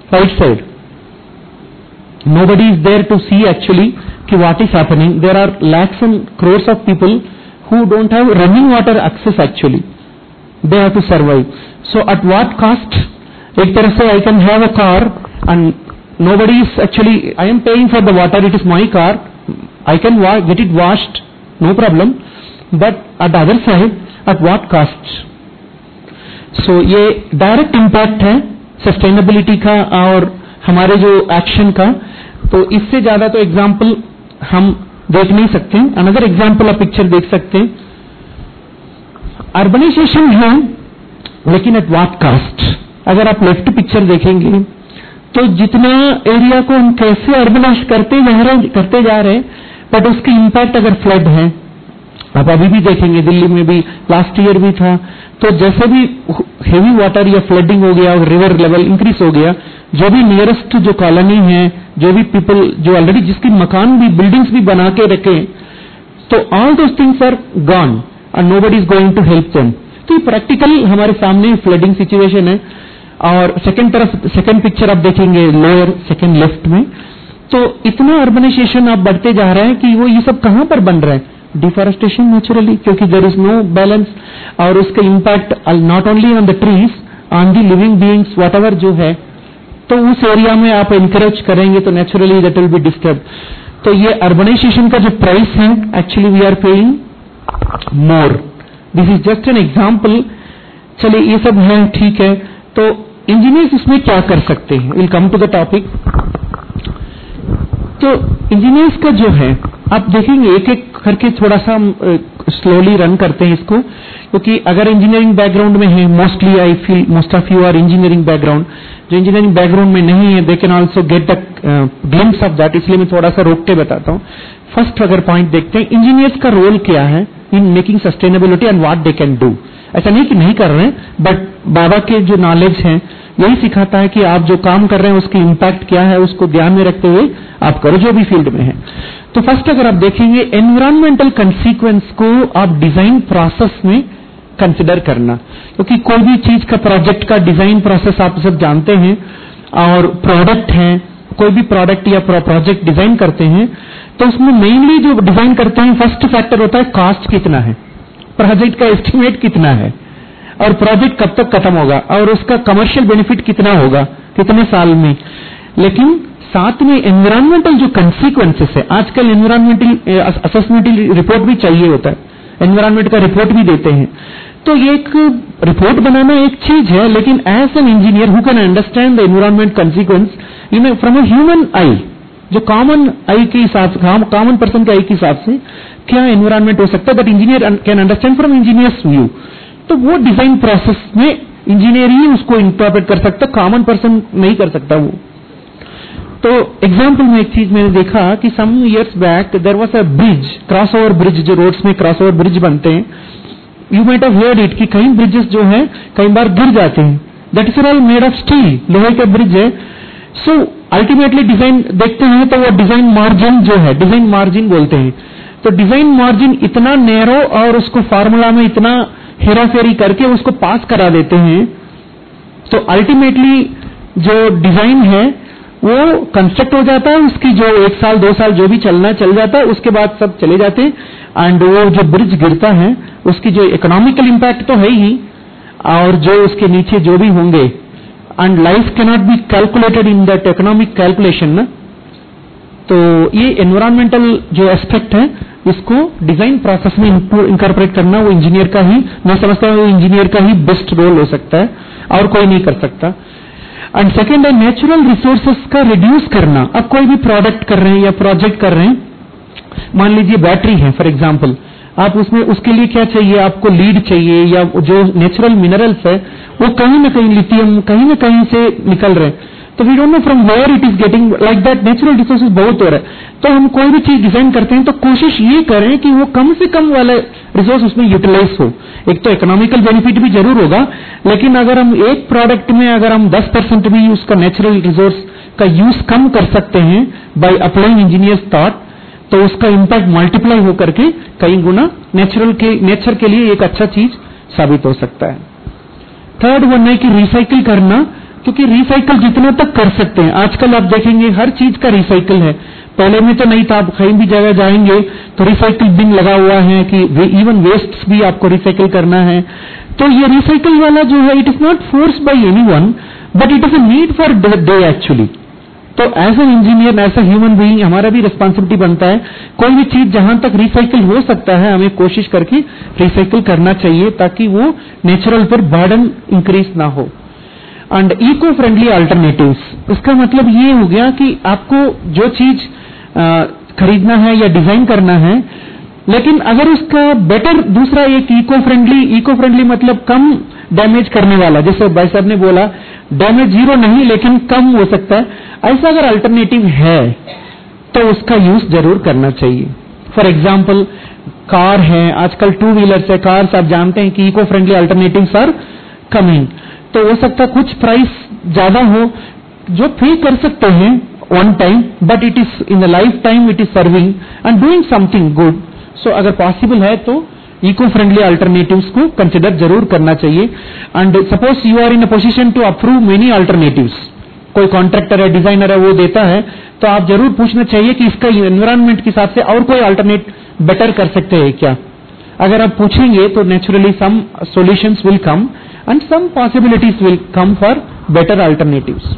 right side. Nobody is there to see actually ki what is happening. There are lakhs and crores of people who don't have running water access actually. They have to survive. So at what cost? एक तरह से I can have a car and nobody is actually, I am paying for the water, it is my car, I can wa- get it washed, no problem, but at the other side, at what cost? So ये direct impact है sustainability का और हमारे जो action का, तो इससे ज्यादा तो example हम देख नहीं सकते. Another example आप picture देख सकते हैं. Urbanization है, लेकिन at what cost? अगर आप लेफ्ट पिक्चर देखेंगे तो जितना एरिया को हम कैसे अर्बनाइज करते जा रहे करते जा रहे हैं, बट उसकी इम्पैक्ट अगर फ्लड है, आप अभी भी देखेंगे दिल्ली में भी लास्ट ईयर भी था, तो जैसे भी हेवी वाटर या फ्लडिंग हो गया और रिवर लेवल इंक्रीज हो गया, जो भी नियरेस्ट जो कॉलोनी है, जो भी पीपल जो ऑलरेडी जिसकी मकान भी बिल्डिंग्स भी बना के रखे, तो all those things are gone and nobody is going to help them. तो ये प्रैक्टिकली हमारे सामने फ्लडिंग सिचुएशन है. और सेकंड तरफ सेकंड पिक्चर आप देखेंगे लोअर सेकंड लेफ्ट में, तो इतना अर्बनाइजेशन आप बढ़ते जा रहे हैं कि वो ये सब कहां पर बन रहा है? डिफॉरेस्टेशन नेचुरली, क्योंकि देयर इज नो बैलेंस, और उसका impact not only on the trees, on the living beings whatever जो है, तो उस एरिया में आप एनकरेज करेंगे तो naturally that will be disturb. तो ये अर्बनाइजेशन का जो प्राइस है actually we are paying more. This is just an example. चलिए ये सब है, ठीक है. तो इंजीनियर्स इसमें क्या कर सकते हैं? Will come to the topic. तो इंजीनियर्स का जो है आप देखेंगे एक एक करके थोड़ा सा स्लोली रन करते हैं इसको, क्योंकि अगर इंजीनियरिंग बैकग्राउंड में है, mostly I feel most of you are engineering background, जो इंजीनियरिंग बैकग्राउंड में नहीं है they can also get a glimpse of that, इसलिए मैं थोड़ा सा रोक के बताता हूँ. फर्स्ट अगर पॉइंट देखते हैं, इंजीनियर्स का रोल क्या है in making sustainability and what they can do. ऐसा नहीं कि नहीं कर रहे हैं, बट बाबा के जो नॉलेज है यही सिखाता है कि आप जो काम कर रहे हैं उसकी इम्पैक्ट क्या है, उसको ध्यान में रखते हुए आप करो जो भी फील्ड में है. तो फर्स्ट अगर आप देखेंगे एनवायरमेंटल कंसीक्वेंस को आप डिजाइन प्रोसेस में कंसिडर करना, क्योंकि कोई भी चीज का प्रोजेक्ट का डिजाइन प्रोसेस आप सब जानते हैं, और प्रोडक्ट है, कोई भी प्रोडक्ट या प्रोजेक्ट डिजाइन करते हैं तो उसमें मेनली जो डिजाइन करते हैं फर्स्ट फैक्टर होता है कॉस्ट कितना है, प्रोजेक्ट का एस्टिमेट कितना है, और प्रोजेक्ट कब तक खत्म होगा, और उसका कमर्शियल बेनिफिट कितना होगा कितने साल में. लेकिन साथ में एनवायरमेंटल जो कंसीक्वेंसेस है, आजकल एनवायरमेंटल असेसमेंटल रिपोर्ट भी चाहिए होता है, एनवायरमेंट का रिपोर्ट भी देते हैं. तो ये एक रिपोर्ट बनाना एक चीज है, लेकिन as an engineer who can understand the environment consequence in from a human eye, जो कॉमन आई के हिसाब से, कॉमन पर्सन के आई के हिसाब से क्या एनवायरमेंट हो सकता है, that engineer can understand from engineers view. तो वो डिजाइन प्रोसेस में इंजीनियर ही उसको इंटरप्रेट कर सकता, कॉमन पर्सन नहीं कर सकता वो. तो एग्जाम्पल में एक चीज मैंने देखा कि some years back there was a bridge, cross over bridge, जो रोड्स में क्रॉस ओवर ब्रिज बनते हैं, you might have heard it कि कई ब्रिजेस जो है कई बार गिर जाते हैं. That is all made of steel, लोहे का ब्रिज है. सो अल्टीमेटली डिजाइन देखते हैं तो वो डिजाइन मार्जिन जो है, डिजाइन मार्जिन बोलते हैं, तो डिजाइन मार्जिन इतना नैरो और उसको फार्मूला में इतना हेराफेरी करके उसको पास करा देते हैं, तो अल्टीमेटली जो डिजाइन है वो कंस्ट्रक्ट हो जाता है, उसकी जो एक साल दो साल जो भी चलना चल जाता है, उसके बाद सब चले जाते हैं, एंड वो जो ब्रिज गिरता है उसकी जो इकोनॉमिकल इंपैक्ट तो है ही, और जो उसके नीचे जो भी होंगे, and life can not be calculated in that economic calculation ना. तो ये एनवायरमेंटल जो एस्पेक्ट है इसको डिजाइन प्रोसेस में इंकॉर्पोरेट करना वो इंजीनियर का ही, मैं समझता हूँ इंजीनियर का ही बेस्ट रोल हो सकता है, और कोई नहीं कर सकता. एंड सेकेंड है नेचुरल रिसोर्सेस का रिड्यूस करना. अब कोई भी प्रोडक्ट कर रहे हैं या प्रोजेक्ट कर रहे हैं, मान लीजिए बैटरी है फॉर एग्जांपल, आप उसमें उसके लिए क्या चाहिए, आपको लीड चाहिए, या जो नेचुरल मिनरल्स है वो कहीं ना कहीं लिथियम कहीं ना कहीं से निकल रहे हैं, तो we don't know from where it is getting, like that natural resources बहुत हो रहा है. तो हम कोई भी चीज डिजाइन करते हैं तो कोशिश ये करें कि वो कम से कम वाला रिसोर्स उसमें यूटिलाइज हो. एक तो इकोनॉमिकल बेनिफिट भी जरूर होगा, लेकिन अगर हम एक प्रोडक्ट में अगर हम दस परसेंट भी उसका नेचुरल रिसोर्स का यूज कम कर सकते हैं बाय अप्लाइंग इंजीनियर्स थॉट, तो उसका इंपैक्ट मल्टीप्लाई होकर के कई गुना नेचुरल के नेचर के लिए एक अच्छा चीज साबित हो सकता है. थर्ड वन है कि रिसाइकिल करना क्योंकि रिसाइकल जितना तक कर सकते हैं, आजकल आप देखेंगे हर चीज का रिसाइकल है, पहले में तो नहीं था। आप कहीं भी जगह जाएंगे तो रिसाइकल बिन लगा हुआ है कि इवन वेस्ट भी आपको रिसाइकल करना है। तो ये रिसाइकल वाला जो है, it is not force by anyone, but it is a need for day actually. तो as an engineer, as a human being, हमारा भी रिस्पांसिबिलिटी बनता है, कोई भी चीज जहां तक रिसाइकल हो सकता है हमें कोशिश करके रिसाइकल करना चाहिए, ताकि वो नेचुरल पर बर्डन इंक्रीज ना हो। एंड इको फ्रेंडली अल्टरनेटिव्स, इसका मतलब ये हो गया कि आपको जो चीज खरीदना है या डिजाइन करना है, लेकिन अगर उसका बेटर दूसरा एक इको फ्रेंडली, इको फ्रेंडली मतलब कम डैमेज करने वाला, जैसे भाई साहब ने बोला डैमेज जीरो नहीं लेकिन कम हो सकता है, ऐसा अगर अल्टरनेटिव है तो उसका यूज जरूर करना चाहिए। फॉर एग्जाम्पल कार है, आजकल टू व्हीलर्स है, कार्स आप जानते हैं कि eco friendly alternatives are coming. तो हो सकता है कुछ प्राइस ज्यादा हो, जो पे कर सकते हैं one time, but it is in the life time it is serving and doing something good. So अगर पॉसिबल है तो इको फ्रेंडली अल्टरनेटिव्स को कंसिडर जरूर करना चाहिए। And suppose you are in a position to approve many alternatives, कोई contractor है, designer है, वो देता है, तो आप जरूर पूछना चाहिए कि इसका एनवायरमेंट के हिसाब से और कोई अल्टरनेट बेटर कर सकते हैं क्या। अगर आप पूछेंगे तो naturally some solutions will come and some possibilities will come for better alternatives.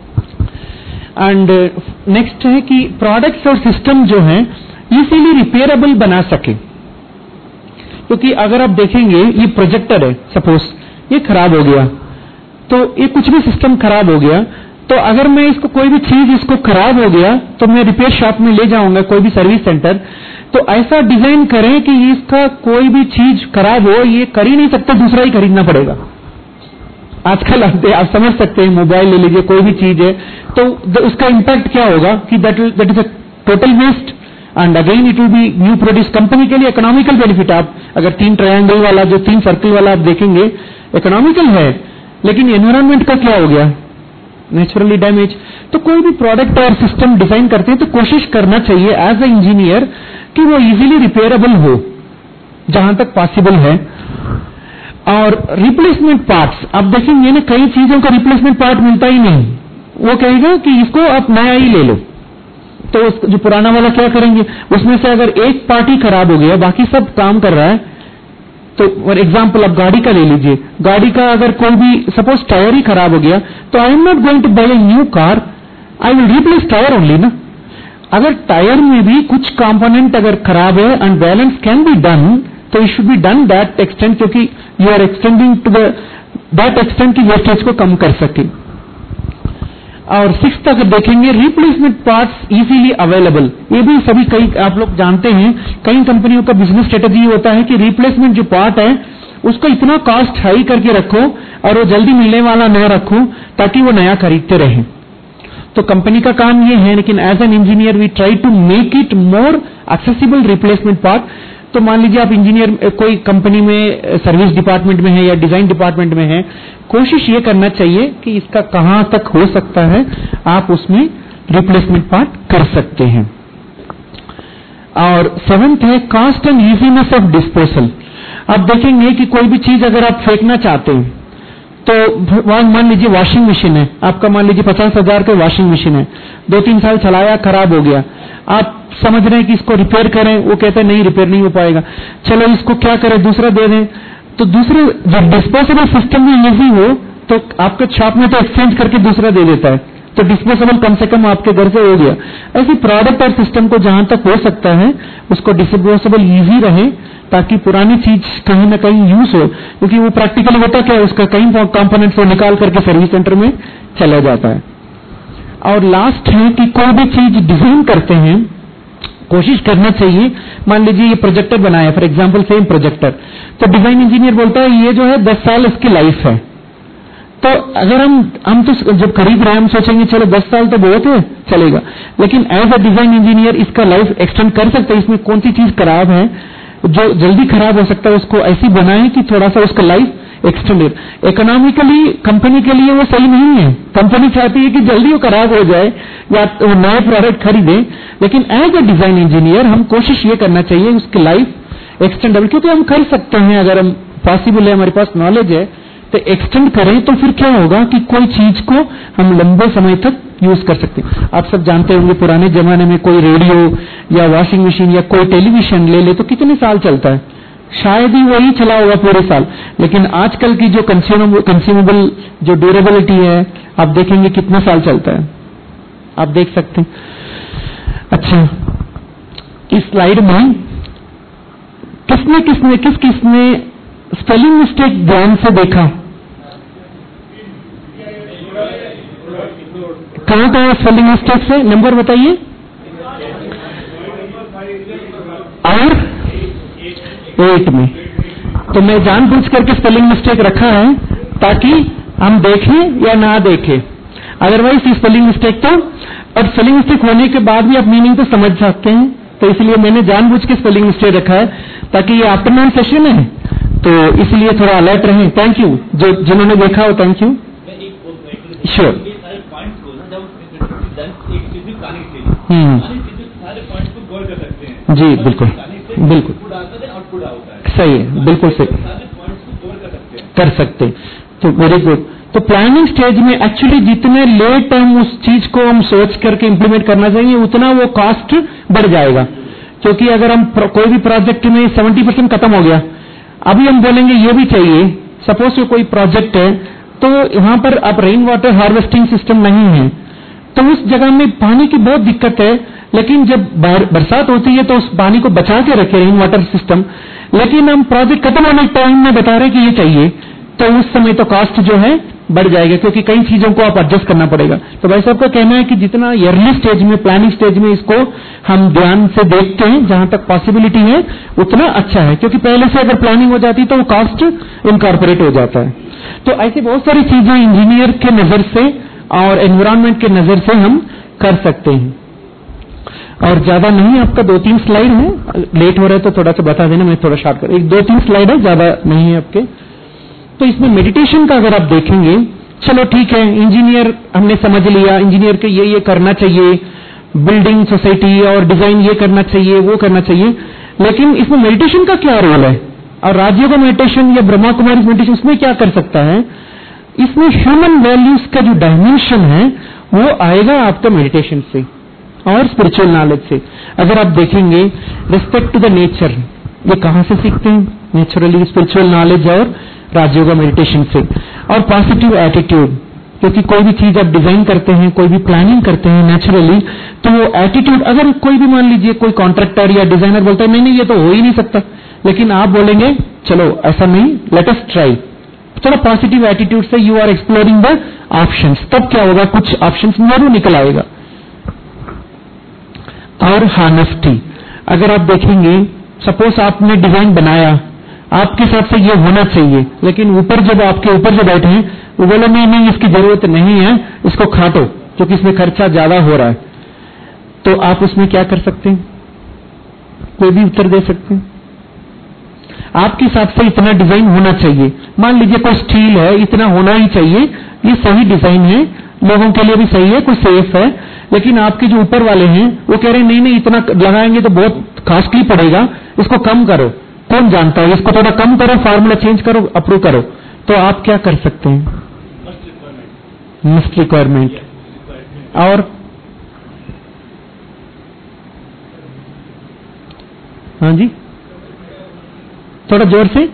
And next है कि प्रोडक्ट्स और सिस्टम जो है इजीली रिपेयरेबल बना सके, क्योंकि अगर आप देखेंगे ये प्रोजेक्टर है, सपोज ये खराब हो गया, तो ये कुछ भी सिस्टम खराब हो गया, तो अगर मैं इसको कोई भी चीज इसको खराब हो गया तो मैं रिपेयर शॉप में ले जाऊंगा, कोई भी सर्विस सेंटर, तो ऐसा डिजाइन करें कि इसका कोई भी चीज खराब हो, ये कर ही नहीं सकता, दूसरा ही खरीदना पड़ेगा। आजकल आप, आप समझ सकते हैं, मोबाइल ले लीजिए, कोई भी चीज है, तो उसका इंपैक्ट क्या होगा कि that that is a total waste and again it will be new produce. Company के लिए इकोनॉमिकल बेनिफिट, आप अगर तीन ट्रायंगल वाला, जो तीन सर्कल वाला आप देखेंगे, इकोनॉमिकल है, लेकिन एनवायरमेंट का क्या हो गया, नेचुरली डैमेज। तो कोई भी प्रोडक्ट और सिस्टम डिजाइन करते हैं तो कोशिश करना चाहिए एज ए इंजीनियर कि वो इजीली रिपेयरेबल हो जहां तक पॉसिबल है। और रिप्लेसमेंट पार्ट्स, आप देखेंगे ना, कई चीजों का रिप्लेसमेंट पार्ट मिलता ही नहीं, वो कहेगा कि इसको आप नया ही ले लो, तो जो पुराना वाला क्या करेंगे, उसमें से अगर एक पार्ट ही खराब हो गया, बाकी सब काम कर रहा है, तो फॉर एग्जाम्पल आप गाड़ी का ले लीजिए, गाड़ी का अगर कोई भी सपोज टायर ही खराब हो गया, तो I am not going to buy a new car, I will replace tyre only ना। अगर टायर में भी कुछ कंपोनेंट अगर खराब है and balance can be done, तो it should be done that extent, क्योंकि you are extending to that extent की वेस्टेज को कम कर सके। और सिक्स्थ अगर देखेंगे, रिप्लेसमेंट पार्ट्स इजीली अवेलेबल, ये भी सभी कई आप लोग जानते हैं, कई कंपनियों का बिजनेस स्ट्रेटेजी होता है कि रिप्लेसमेंट जो पार्ट है उसको इतना कॉस्ट हाई करके रखो और वो जल्दी मिलने वाला न रखो, ताकि वो नया खरीदते रहे। तो कंपनी का काम ये है, लेकिन as an engineer we try to make it more accessible replacement part. तो मान लीजिए आप इंजीनियर कोई कंपनी में सर्विस डिपार्टमेंट में है या डिजाइन डिपार्टमेंट में है, कोशिश ये करना चाहिए कि इसका कहां तक हो सकता है आप उसमें रिप्लेसमेंट पार्ट कर सकते हैं। और सेवेंथ है cost and easiness of disposal. आप देखेंगे कि कोई भी चीज अगर आप फेंकना चाहते हैं, तो मान लीजिए वॉशिंग मशीन है आपका, मान लीजिए पचास हजार का वॉशिंग मशीन है, दो तीन साल चलाया, खराब हो गया, आप समझ रहे हैं कि इसको रिपेयर करें, वो कहते हैं नहीं रिपेयर नहीं हो पाएगा, चलो इसको क्या करें, दूसरा दे दें। तो दूसरे जब डिस्पोजेबल सिस्टम में इजी हो तो आपके शॉप में तो एक्सचेंज करके दूसरा दे देता है, तो डिस्पोजेबल कम से कम आपके घर से हो गया। ऐसी प्रोडक्ट और सिस्टम को जहां तक हो सकता है उसको डिस्पोजेबल इजी रहे, ताकि पुरानी चीज कहीं ना कहीं यूज हो, क्योंकि वो प्रैक्टिकल होता क्या है, उसका कई कंपोनेंट्स को निकाल करके सर्विस सेंटर में चला जाता है। और लास्ट है कि कोई भी चीज डिजाइन करते हैं कोशिश करना चाहिए, मान लीजिए ये प्रोजेक्टर बनाया, फॉर एग्जांपल सेम प्रोजेक्टर, तो डिजाइन इंजीनियर बोलता है ये जो है दस साल इसकी लाइफ है। तो अगर हम हम तो जब खरीद रहे हैं हम सोचेंगे चलो दस साल तो बहुत है, चलेगा, लेकिन एज अ डिजाइन इंजीनियर इसका लाइफ एक्सटेंड कर सकते हैं। इसमें कौन सी चीज खराब है, जो जल्दी खराब हो सकता है, उसको ऐसी बनाए कि थोड़ा सा उसका लाइफ एक्सटेंडेड। इकोनॉमिकली कंपनी के लिए वो सही नहीं है, कंपनी चाहती है कि जल्दी वो खराब हो जाए या वो नए प्रोडक्ट खरीदे, लेकिन एज अ डिजाइन इंजीनियर हम कोशिश ये करना चाहिए उसकी लाइफ एक्सटेंडेबल, क्योंकि हम कर सकते हैं, अगर हम पॉसिबल है, हमारे पास नॉलेज है, तो एक्सटेंड करें तो फिर क्या होगा कि कोई चीज को हम लंबे समय तक यूज कर सकते हैं। आप सब जानते होंगे पुराने जमाने में कोई रेडियो या वॉशिंग मशीन या कोई टेलीविजन ले ले तो कितने साल चलता है, शायद ही वही चला होगा पूरे साल। लेकिन आजकल की जो कंज्यूमेबल जो ड्यूरेबिलिटी है आप देखेंगे कितना साल चलता है, आप देख सकते हैं। अच्छा, इस स्लाइड में किसने किसने किस किसने स्पेलिंग मिस्टेक ध्यान से देखा? कहां कहां स्पेलिंग मिस्टेक से नंबर बताइए। और एट में तो मैं जानबूझ करके स्पेलिंग मिस्टेक रखा है ताकि हम देखें या ना देखें, अदरवाइज स्पेलिंग मिस्टेक तो अब स्पेलिंग मिस्टेक होने के बाद भी आप मीनिंग तो समझ सकते हैं, तो इसलिए मैंने जानबूझ के स्पेलिंग मिस्टेक रखा है ताकि ये आफ्टरनून सेशन है तो इसलिए थोड़ा अलर्ट रहें। थैंक यू जो जिन्होंने देखा हो, थैंक यू। श्योर। हम्म जी बिल्कुल बिल्कुल सही है, बिल्कुल सही कर सकते। तो वेरी गुड। तो प्लानिंग स्टेज में एक्चुअली जितने लेट हम उस चीज को हम सोच करके इंप्लीमेंट करना चाहिए उतना वो कॉस्ट बढ़ जाएगा, क्योंकि अगर हम कोई भी प्रोजेक्ट में सत्तर परसेंट खत्म हो गया, अभी हम बोलेंगे ये भी चाहिए, सपोज कोई प्रोजेक्ट है तो वहां पर अब रेन वाटर हार्वेस्टिंग सिस्टम नहीं है तो उस जगह में पानी की बहुत दिक्कत है, लेकिन जब बरसात होती है तो उस पानी को बचा के रखे रेन वाटर सिस्टम, लेकिन हम प्रोजेक्ट खत्म होने के टाइम में बता रहे कि ये चाहिए, तो उस समय तो कॉस्ट जो है बढ़ जाएगा क्योंकि कई चीजों को आप एडजस्ट करना पड़ेगा। तो भाई साहब का कहना है कि जितना अर्ली स्टेज में प्लानिंग स्टेज में इसको हम ध्यान से देखते हैं जहां तक पॉसिबिलिटी है उतना अच्छा है, क्योंकि पहले से अगर प्लानिंग हो जाती तो वो कॉस्ट इनकॉर्पोरेट हो जाता है। तो ऐसी बहुत सारी चीजें इंजीनियर के नजर से और एनवायरमेंट के नजर से हम कर सकते हैं। और ज्यादा नहीं, आपका दो तीन स्लाइड है, लेट हो रहा है तो थोड़ा सा बता देना, मैं थोड़ा शॉर्ट कर, एक दो तीन स्लाइड है, ज्यादा नहीं है आपके। तो इसमें मेडिटेशन का अगर आप देखेंगे, चलो ठीक है, इंजीनियर हमने समझ लिया, इंजीनियर के ये ये करना चाहिए, बिल्डिंग सोसाइटी और डिजाइन ये करना चाहिए वो करना चाहिए, लेकिन इसमें मेडिटेशन का क्या रोल है और राजयोग मेडिटेशन या ब्रह्मा कुमारी मेडिटेशन उसमें क्या कर सकता है? इसमें ह्यूमन वैल्यूज का जो डायमेंशन है वो आएगा आपका मेडिटेशन से और स्पिरिचुअल नॉलेज से। अगर आप देखेंगे रिस्पेक्ट टू द नेचर, ये कहां से सीखते हैं? नेचुरली स्पिरिचुअल नॉलेज और राजयोग मेडिटेशन से। और पॉजिटिव एटीट्यूड, क्योंकि कोई भी चीज आप डिजाइन करते हैं, कोई भी प्लानिंग करते हैं नेचुरली, तो वो एटीट्यूड, अगर कोई भी मान लीजिए कोई कॉन्ट्रैक्टर या डिजाइनर बोलता है नहीं नहीं ये तो हो ही नहीं सकता, लेकिन आप बोलेंगे चलो ऐसा नहीं, लेट अस ट्राई, थोड़ा पॉजिटिव एटीट्यूड से you are exploring the options, तब क्या होगा, कुछ ऑप्शंस जरूर निकल आएगा। और हानेस्टी, अगर आप देखेंगे सपोज आपने डिजाइन बनाया, आपके हिसाब से ये होना चाहिए, लेकिन ऊपर जब आपके ऊपर जो बैठे हैं वो बोले नहीं नहीं इसकी जरूरत नहीं है, इसको काटो क्योंकि इसमें खर्चा ज्यादा हो रहा है, तो आप उसमें क्या कर सकते हैं? कोई भी उत्तर दे सकते हैं? आपके हिसाब से इतना डिजाइन होना चाहिए, मान लीजिए कोई स्टील है, इतना होना ही चाहिए, ये सही डिजाइन है, लोगों के लिए भी सही है, कोई सेफ है, लेकिन आपके जो ऊपर वाले हैं वो कह रहे हैं नहीं नहीं इतना लगाएंगे तो बहुत कॉस्टली पड़ेगा, इसको कम करो। कौन जानता है, इसको थोड़ा कम करो, फार्मूला चेंज करो, अप्रूव करो, तो आप क्या कर सकते हैं? Must requirement. और हाँ जी, थोड़ा जोर से,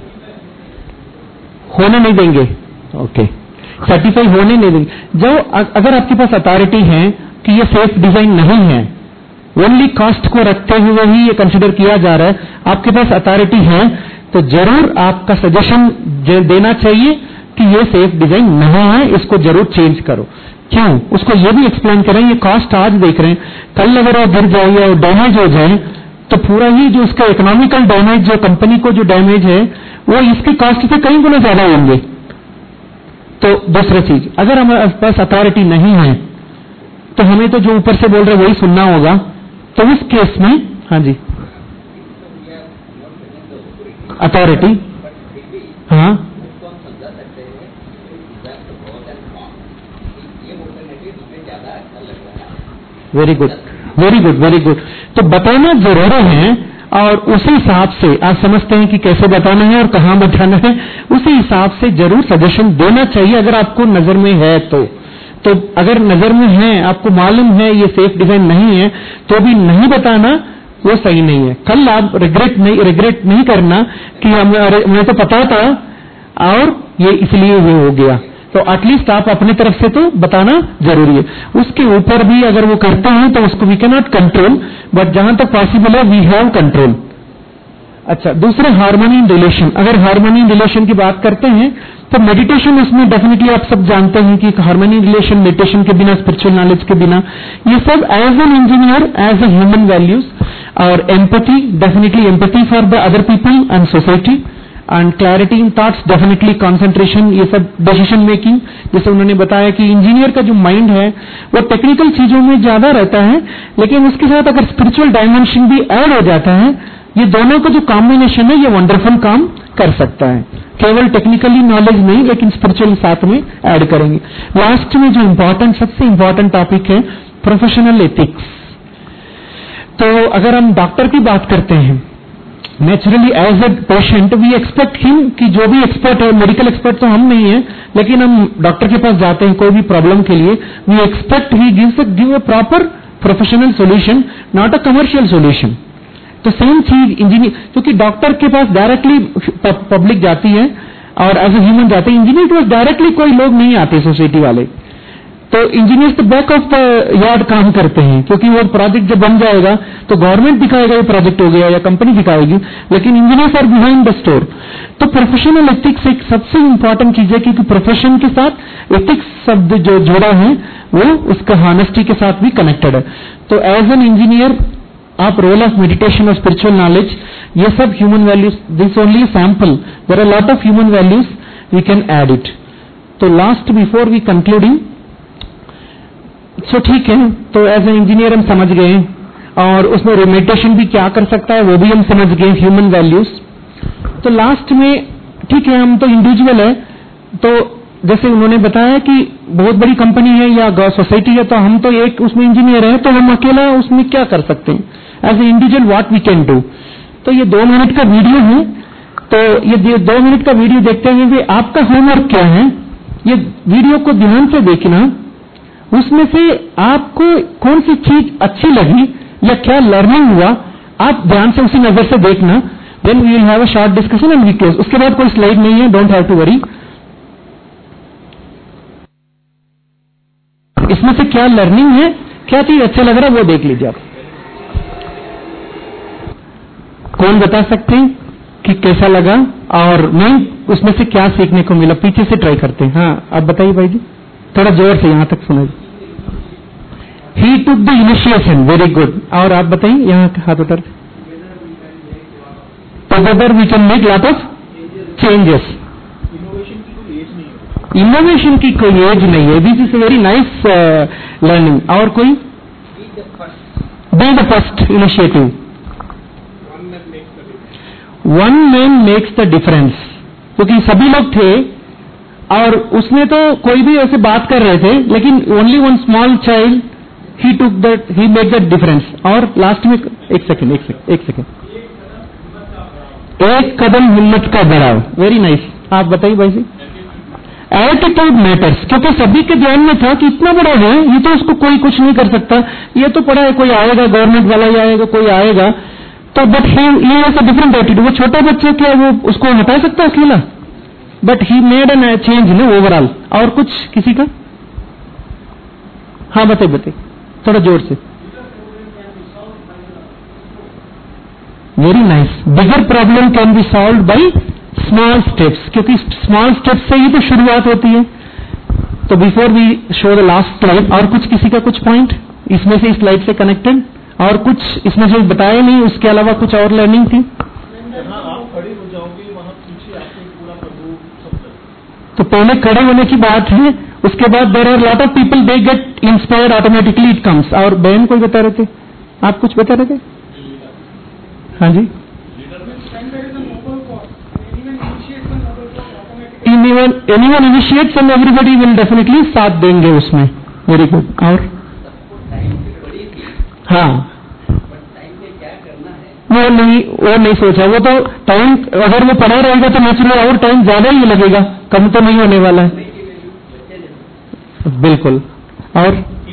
होने नहीं देंगे, ओके, सर्टिफाई होने नहीं देंगे। जो अगर आपके पास अथॉरिटी है कि ये सेफ डिजाइन नहीं है, ओनली कॉस्ट को रखते हुए ही ये कंसिडर किया जा रहा है, आपके पास अथॉरिटी है, तो जरूर आपका सजेशन देना चाहिए कि ये सेफ डिजाइन नहीं है, इसको जरूर चेंज करो। क्यों? उसको ये भी एक्सप्लेन करें, ये कॉस्ट आज देख रहे हैं, कल अगर वो गिर जाए या डैमेज हो जाए तो पूरा ही जो उसका इकोनॉमिकल डैमेज, जो कंपनी को जो डैमेज है वो इसकी कॉस्ट से कई गुना ज्यादा होंगे। तो दूसरी चीज, अगर हमारे पास अथॉरिटी नहीं है तो हमें तो जो ऊपर से बोल रहे वही सुनना होगा, तो उस केस में हाँ जी अथॉरिटी, हाँ very good very good very good. तो बताना जरूरी है और उसी हिसाब से आप समझते हैं कि कैसे बताना है और कहाँ बताना है, उसी हिसाब से जरूर सजेशन देना चाहिए अगर आपको नजर में है तो। तो अगर नजर में है, आपको मालूम है ये सेफ डिजाइन नहीं है, तो भी नहीं बताना वो सही नहीं है। कल आप रिग्रेट नहीं रिग्रेट नहीं करना कि हमें तो पता था और ये इसलिए ये हो गया। तो एटलीस्ट आप अपने तरफ से तो बताना जरूरी है। उसके ऊपर भी अगर वो करते हैं तो उसको we can not control, but जहां तक पॉसिबल है वी हैव कंट्रोल। अच्छा, दूसरा हार्मनी इन रिलेशन। अगर हार्मनी इन रिलेशन की बात करते हैं तो मेडिटेशन उसमें डेफिनेटली आप सब जानते हैं कि हार्मनी इन रिलेशन मेडिटेशन के बिना, स्पिरिचुअल नॉलेज के बिना, ये सब as an engineer, as a human values और empathy, definitely empathy for the other people and society, and clarity in thoughts, definitely concentration, ये सब डिसीजन मेकिंग। जैसे उन्होंने बताया कि इंजीनियर का जो माइंड है वो टेक्निकल चीजों में ज्यादा रहता है, लेकिन उसके साथ अगर स्पिरिचुअल डायमेंशन भी ऐड हो जाता है, ये दोनों का जो कॉम्बिनेशन है ये वंडरफुल काम कर सकता है। केवल टेक्निकली नॉलेज नहीं, लेकिन स्पिरिचुअल साथ में ऐड करेंगे। लास्ट में जो इम्पोर्टेंट, सबसे इम्पोर्टेंट टॉपिक है प्रोफेशनल एथिक्स। तो अगर हम डॉक्टर की बात करते हैं, naturally as a patient we expect him कि जो भी एक्सपर्ट है, मेडिकल एक्सपर्ट तो हम नहीं है, लेकिन हम डॉक्टर के पास जाते हैं कोई भी प्रॉब्लम के लिए, we expect he gives give a proper professional solution, not a commercial solution. तो सेम चीज इंजीनियर, क्योंकि डॉक्टर के पास डायरेक्टली पब्लिक जाती है और एज ए ह्यूमन जाते हैं, इंजीनियर के पास डायरेक्टली कोई लोग नहीं आते सोसाइटी वाले। तो इंजीनियर्स तो बैक ऑफ द यार्ड काम करते हैं, क्योंकि वो प्रोजेक्ट जब बन जाएगा तो गवर्नमेंट दिखाएगा ये प्रोजेक्ट हो गया या कंपनी दिखाएगी, लेकिन engineers are behind the store. तो प्रोफेशनल एथिक्स एक सबसे इंपॉर्टेंट चीज है, क्योंकि प्रोफेशन के साथ एथिक्स शब्द जो जोड़ा है वो उसका हॉनेस्टी के साथ भी कनेक्टेड है। तो एज एन इंजीनियर आप रोल ऑफ मेडिटेशन और स्पिरिचुअल नॉलेज, ये सब human values, this only sample, there are lot of human values, we can add it. तो last before we concluding, so ठीक है, तो एज एन इंजीनियर हम समझ गए और उसमें मेडिटेशन भी क्या कर सकता है वो भी हम समझ गए, ह्यूमन वैल्यूज। तो लास्ट में ठीक है, हम तो इंडिविजुअल है, तो जैसे उन्होंने बताया कि बहुत बड़ी कंपनी है या सोसाइटी है, तो हम तो एक उसमें इंजीनियर है, तो हम अकेला उसमें क्या कर सकते हैं as a individual, what we can do. तो ये दो मिनट का वीडियो है, तो ये दो मिनट का वीडियो देखते हुए आपका होमवर्क क्या है, ये वीडियो को ध्यान से देखना, उसमें से आपको कौन सी चीज अच्छी लगी या क्या लर्निंग हुआ, आप ध्यान से उसी नजर से देखना। Then we will have a short discussion and we close. उसके बाद कोई स्लाइड नहीं है, डोंट हैव टू वरी। इसमें से क्या लर्निंग है, क्या चीज अच्छा लग रहा है वो देख लीजिए आप। कौन बता सकते हैं कि कैसा लगा और मैं उसमें से क्या सीखने को मिला? पीछे से ट्राई करते हैं। हाँ, आप बताइए भाई जी, थोड़ा जोर से यहां तक सुनाइए। He took the initiation, very good. और आप बताइए, यहाँ हाथ उतर। Together we can make lot of changes. Innovation की कोई एज नहीं है, this is very nice learning. और कोई? Be the first initiative. One man makes the difference, क्योंकि सभी लोग थे और उसने तो कोई भी ऐसे बात कर रहे थे, लेकिन only one small child he took that, he make that difference. और लास्ट में एक सेकेंड एक सेकेंड एक सेकेंड एक कदम हिम्मत का बढ़ाओ, वेरी नाइस। आप बताइए भाई जी। एटीट्यूड मैटर्स, क्योंकि सभी के ध्यान में था कि इतना बड़ा है, ये तो उसको कोई कुछ नहीं कर सकता, ये तो पड़ा है, कोई आएगा, गवर्नमेंट वाला ही आएगा, कोई आएगा। तो but he has a different attitude. वो छोटा बच्चा क्या वो उसको हटा सकता है अकेला? But he made an change no overall. और कुछ किसी का? हाँ बताइए बताइए थोड़ा जोर से। Very nice. Bigger problem can be solved by small steps, क्योंकि स्मॉल स्टेप्स से ही तो शुरुआत होती है। तो before we show the last slide, और कुछ किसी का कुछ पॉइंट इसमें से, इस स्लाइड से कनेक्टेड? और कुछ इसमें जो बताया नहीं, उसके अलावा कुछ और लर्निंग थी? आप खड़े हो जाओगे वहां पीछे आपको पूरा प्रभु सब। तो पहले खड़े होने की बात है, उसके बाद there are lot of people, they get inspired, automatically it comes. और बहन कोई बता रहे थे, आप कुछ बता रहे थे? हाँ जी। Anyone, anyone initiates and everybody will definitely साथ देंगे उसमें। Very good. और हाँ, वो नहीं वो नहीं सोचा, वो तो टाइम अगर वो पढ़ा रहेगा तो नेचुरली और टाइम ज्यादा ही लगेगा, कम तो नहीं होने वाला है। बिल्कुल। और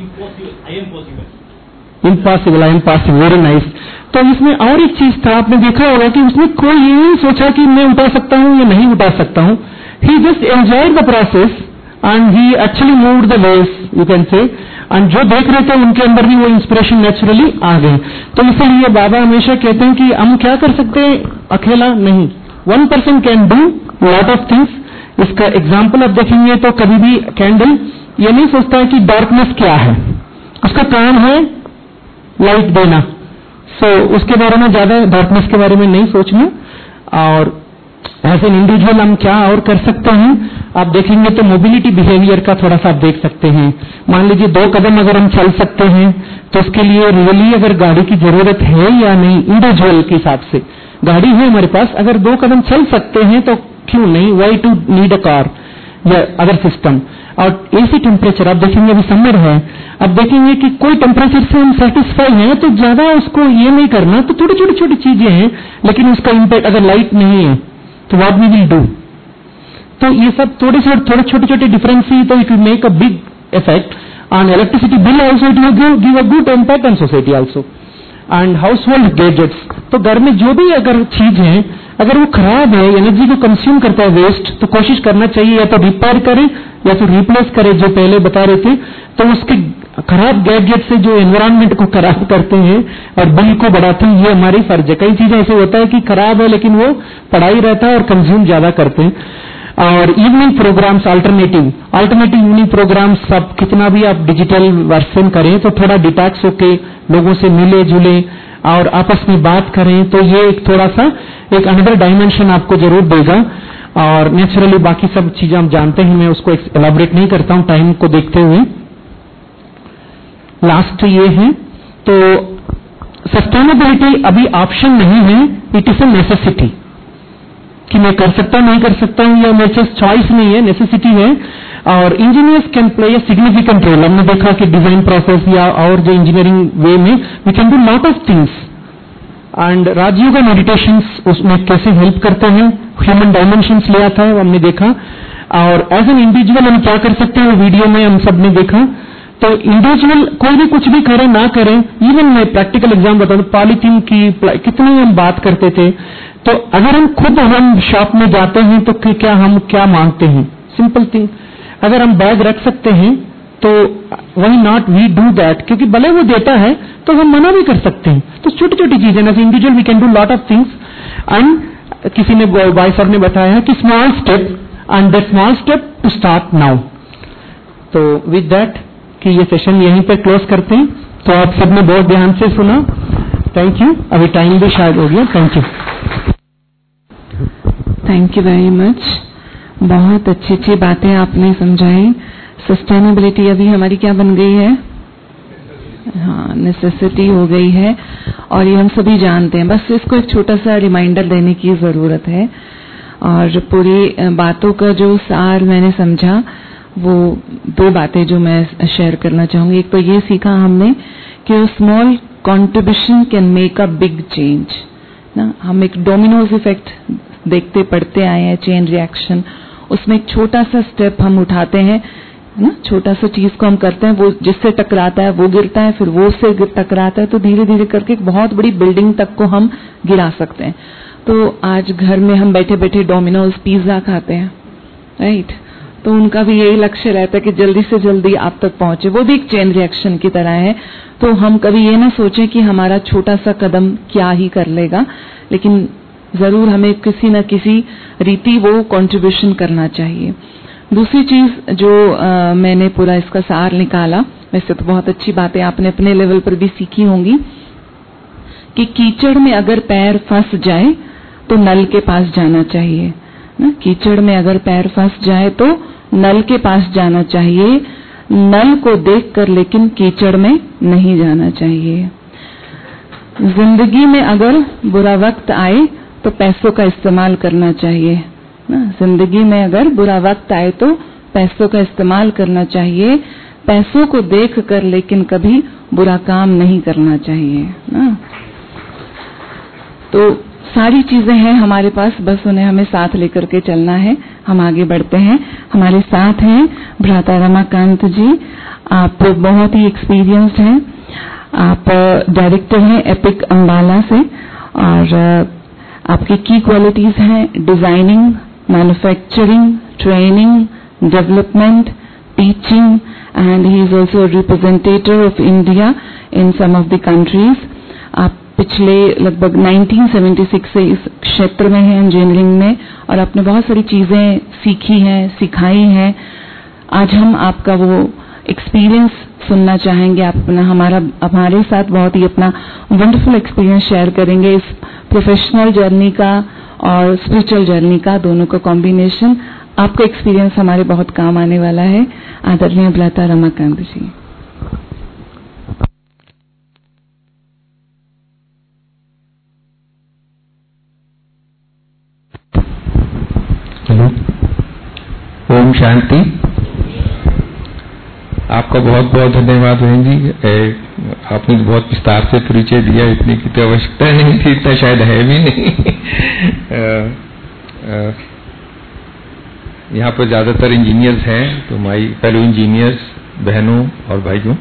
impossible, I am possible, very nice. तो इसमें और एक चीज था, आपने देखा होगा कि उसने कोई ये नहीं सोचा कि मैं उठा सकता हूं या नहीं उठा सकता हूं। He just enjoyed the process and he actually moved the waves, you can say. And जो देख रहे थे उनके अंदर भी वो इंस्पिरेशन नेचुरली आ गई। तो इसलिए बाबा हमेशा कहते हैं कि हम क्या कर सकते हैं अकेला नहीं, one person can do lot of things. इसका एग्जाम्पल आप देखेंगे तो कभी भी कैंडल ये नहीं सोचता है कि डार्कनेस क्या है, उसका काम है लाइट देना। सो so, उसके बारे में ज्यादा डार्कनेस के बारे में नहीं सोचना। और एज एन इंडिविजुअल हम क्या और कर सकते हैं, आप देखेंगे तो मोबिलिटी बिहेवियर का थोड़ा सा आप देख सकते हैं। मान लीजिए दो कदम अगर हम चल सकते हैं तो उसके लिए रियली अगर गाड़ी की जरूरत है या नहीं, इंडिविजुअल के हिसाब से गाड़ी है हमारे पास, अगर दो कदम चल सकते हैं तो क्यों नहीं, why to need a car या अदर सिस्टम। और एसी टेम्परेचर आप देखेंगे अभी समर है, अब देखेंगे कि कोई टेम्परेचर से हम सेटिस्फाई हैं तो ज्यादा उसको ये नहीं करना, तो छोटी छोटी छोटी चीजें हैं लेकिन उसका इम्पैक्ट अगर लाइट नहीं है तो व्हाट वी विल डू। तो ये सब थोड़े से थोड़े छोटे छोटे डिफरेंस ही तो it will make a big effect on electricity bill also, it will give a good impact on society also. And household gadgets, तो घर में जो भी अगर चीज है अगर वो खराब है, एनर्जी को कंज्यूम करता है वेस्ट, तो कोशिश करना चाहिए या तो रिपेयर करें या तो रिप्लेस करें, जो पहले बता रहे थे। तो उसके खराब गैजेट से जो एनवायरनमेंट को खराब करते हैं और बिल को बढ़ाते हैं, ये हमारी फर्ज है। कई चीजें ऐसे होता है कि खराब है लेकिन वो पड़ा ही रहता है और कंज्यूम ज्यादा करते हैं। और evening programs, alternative alternative evening programs, सब कितना भी आप डिजिटल वर्जन करें तो थोड़ा डिटैच होके लोगों से मिले जुले और आपस में बात करें, तो ये एक थोड़ा सा एक अनदर डायमेंशन आपको जरूर देगा। और नेचुरली बाकी सब चीजें हम जानते हैं, मैं उसको एलाबोरेट नहीं करता हूं टाइम को देखते हुए। लास्ट ये है, तो सस्टेनेबिलिटी अभी ऑप्शन नहीं है, इट इज ए नेसेसिटी कि मैं कर सकता हूं नहीं कर सकता हूं, या मेरे पास चॉइस नहीं है, नेसेसिटी है। और engineers can play a significant role. हमने देखा कि डिजाइन प्रोसेस या और जो इंजीनियरिंग वे में we can do lot of things. And Rajyoga meditations उसमें कैसे हेल्प करते हैं, ह्यूमन डायमेंशंस ले आता है, वो हमने देखा। और एज एन इंडिविजुअल हम क्या कर सकते हैं, वीडियो में हम सब ने देखा। तो इंडिविजुअल कोई भी कुछ भी करे ना करें, इवन मैं प्रैक्टिकल एग्जाम बताऊं, पॉलीथीन की कितनी हम बात करते थे, तो अगर हम खुद हम शॉप में जाते हैं तो क्या हम क्या मांगते हैं, सिंपल थिंग, अगर हम बैग रख सकते हैं तो वही नॉट वी डू दैट, क्योंकि भले वो देता है तो हम मना भी कर सकते हैं। तो छोटी छोटी चीजें as individual we can do lot of things. And किसी ने भाई साहब ने बताया कि small step and that small step to start now. तो विद दैट कि ये सेशन यहीं पर क्लोज करते हैं। तो आप सबने बहुत ध्यान से सुना, थैंक यू। अभी टाइम भी शायद हो गया, thank you. Thank you very much, बहुत अच्छी अच्छी बातें आपने समझाई। सस्टेनेबिलिटी अभी हमारी क्या बन गई है, हाँ नेसेसिटी हो गई है, और ये हम सभी जानते हैं। बस इसको एक छोटा सा रिमाइंडर देने की जरूरत है। और पूरी बातों का जो सार मैंने समझा, वो दो बातें जो मैं शेयर करना चाहूंगी। एक तो ये सीखा हमने कि small contribution can make a big change ना। हम एक डोमिनोज इफेक्ट देखते पढ़ते आए हैं, चेन रिएक्शन, उसमें एक छोटा सा स्टेप हम उठाते हैं ना, छोटा सा चीज को हम करते हैं, वो जिससे टकराता है वो गिरता है, फिर वो से टकराता है, तो धीरे धीरे करके एक बहुत बड़ी बिल्डिंग तक को हम गिरा सकते हैं। तो आज घर में हम बैठे बैठे डोमिनोज पिज्जा खाते हैं, राइट, तो उनका भी यही लक्ष्य रहता है कि जल्दी से जल्दी आप तक पहुंचे, वो भी एक चेन रिएक्शन की तरह है। तो हम कभी ये ना सोचें कि हमारा छोटा सा कदम क्या ही कर लेगा, लेकिन जरूर हमें किसी न किसी रीति वो कंट्रीब्यूशन करना चाहिए। दूसरी चीज जो आ, मैंने पूरा इसका सार निकाला, वैसे तो बहुत अच्छी बातें आपने अपने लेवल पर भी सीखी होंगी, कि कीचड़ में अगर पैर फंस जाए तो नल के पास जाना चाहिए ना। कीचड़ में अगर पैर फंस जाए तो नल के पास जाना चाहिए, नल को देखकर लेकिन कीचड़ में नहीं जाना चाहिए। जिंदगी में अगर बुरा वक्त आए तो पैसों का इस्तेमाल करना चाहिए ना। जिंदगी में अगर बुरा वक्त आए तो पैसों का इस्तेमाल करना चाहिए, पैसों को देखकर लेकिन कभी बुरा काम नहीं करना चाहिए ना। तो सारी चीजें हैं हमारे पास, बस उन्हें हमें साथ लेकर के चलना है। हम आगे बढ़ते हैं। हमारे साथ हैं भ्राता रमाकांत जी। आप बहुत ही एक्सपीरियंस्ड हैं। आप डायरेक्टर हैं एपिक अंबाला से, और आपकी की क्वालिटीज हैं designing, manufacturing, training, development, teaching, and he is also representative of India in some of the countries. आप पिछले लगभग नाइनटीन सेवेंटी सिक्स से इस क्षेत्र में हैं इंजीनियरिंग में, और आपने बहुत सारी चीजें सीखी हैं, सिखाई हैं। आज हम आपका वो एक्सपीरियंस सुनना चाहेंगे। आप अपना हमारा हमारे साथ बहुत ही अपना वंडरफुल एक्सपीरियंस शेयर करेंगे इस प्रोफेशनल जर्नी का और स्पिरिचुअल जर्नी का, दोनों का कॉम्बिनेशन। आपका एक्सपीरियंस हमारे बहुत काम आने वाला है। आदरणीय भ्राता रमाकांत जी। हेलो, ओम शांति। आपका बहुत बहुत धन्यवाद बहन जी। आपने बहुत विस्तार से परिचय दिया, इतनी की तो आवश्यकता नहीं थी, इतना शायद है भी नहीं। यहाँ पर ज्यादातर इंजीनियर्स हैं, तो माई फेलो इंजीनियर्स बहनों और भाइयों,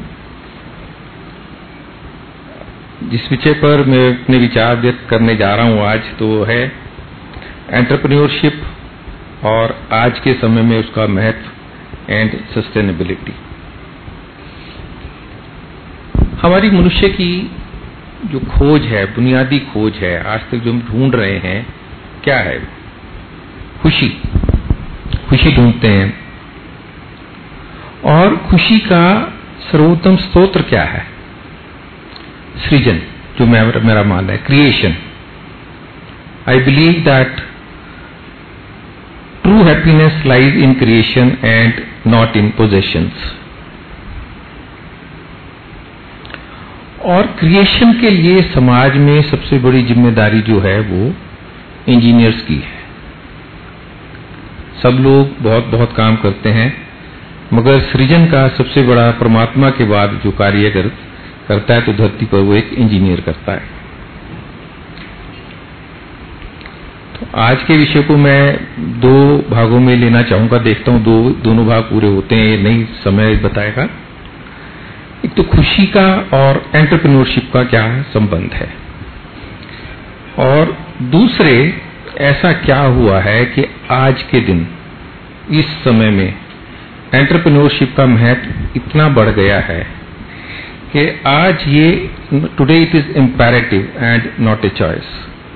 जिस विषय पर मैं अपने विचार व्यक्त करने जा रहा हूँ आज, तो है एंटरप्रेन्योरशिप और आज के समय में उसका महत्व एंड सस्टेनेबिलिटी। हमारी मनुष्य की जो खोज है, बुनियादी खोज है, आज तक जो हम ढूंढ रहे हैं, क्या है? खुशी। खुशी ढूंढते हैं। और खुशी का सर्वोत्तम स्तोत्र क्या है? सृजन, जो मेरा मानना है, creation. I believe that true happiness lies in creation and not in possessions. और क्रिएशन के लिए समाज में सबसे बड़ी जिम्मेदारी जो है वो इंजीनियर्स की है। सब लोग बहुत बहुत काम करते हैं, मगर सृजन का सबसे बड़ा परमात्मा के बाद जो कार्य कर, करता है तो धरती पर वो एक इंजीनियर करता है। तो आज के विषय को मैं दो भागों में लेना चाहूंगा। देखता हूं दो दोनों भाग पूरे होते हैं, ये नहीं समय बताएगा। एक तो खुशी का और एंटरप्रेन्योरशिप का क्या संबंध है, और दूसरे ऐसा क्या हुआ है कि आज के दिन इस समय में एंटरप्रेन्योरशिप का महत्व इतना बढ़ गया है कि आज ये today it is imperative and not a choice.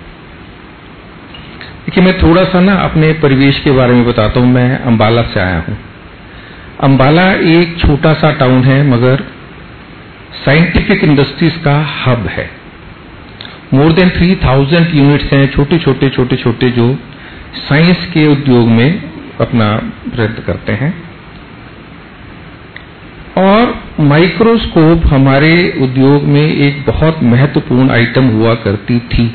देखिए, मैं थोड़ा सा ना अपने परिवेश के बारे में बताता हूं। मैं अंबाला से आया हूं। अंबाला एक छोटा सा टाउन है, मगर साइंटिफिक इंडस्ट्रीज का हब है। More than three thousand units हैं, छोटे छोटे छोटे छोटे, जो साइंस के उद्योग में अपना प्रयत्न करते हैं। और माइक्रोस्कोप हमारे उद्योग में एक बहुत महत्वपूर्ण आइटम हुआ करती थी।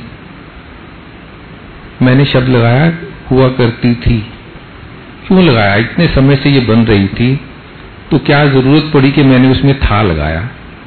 मैंने शब्द लगाया हुआ करती थी। क्यों लगाया? इतने समय से ये बन रही थी, तो क्या जरूरत पड़ी कि मैंने उसमें था लगाया?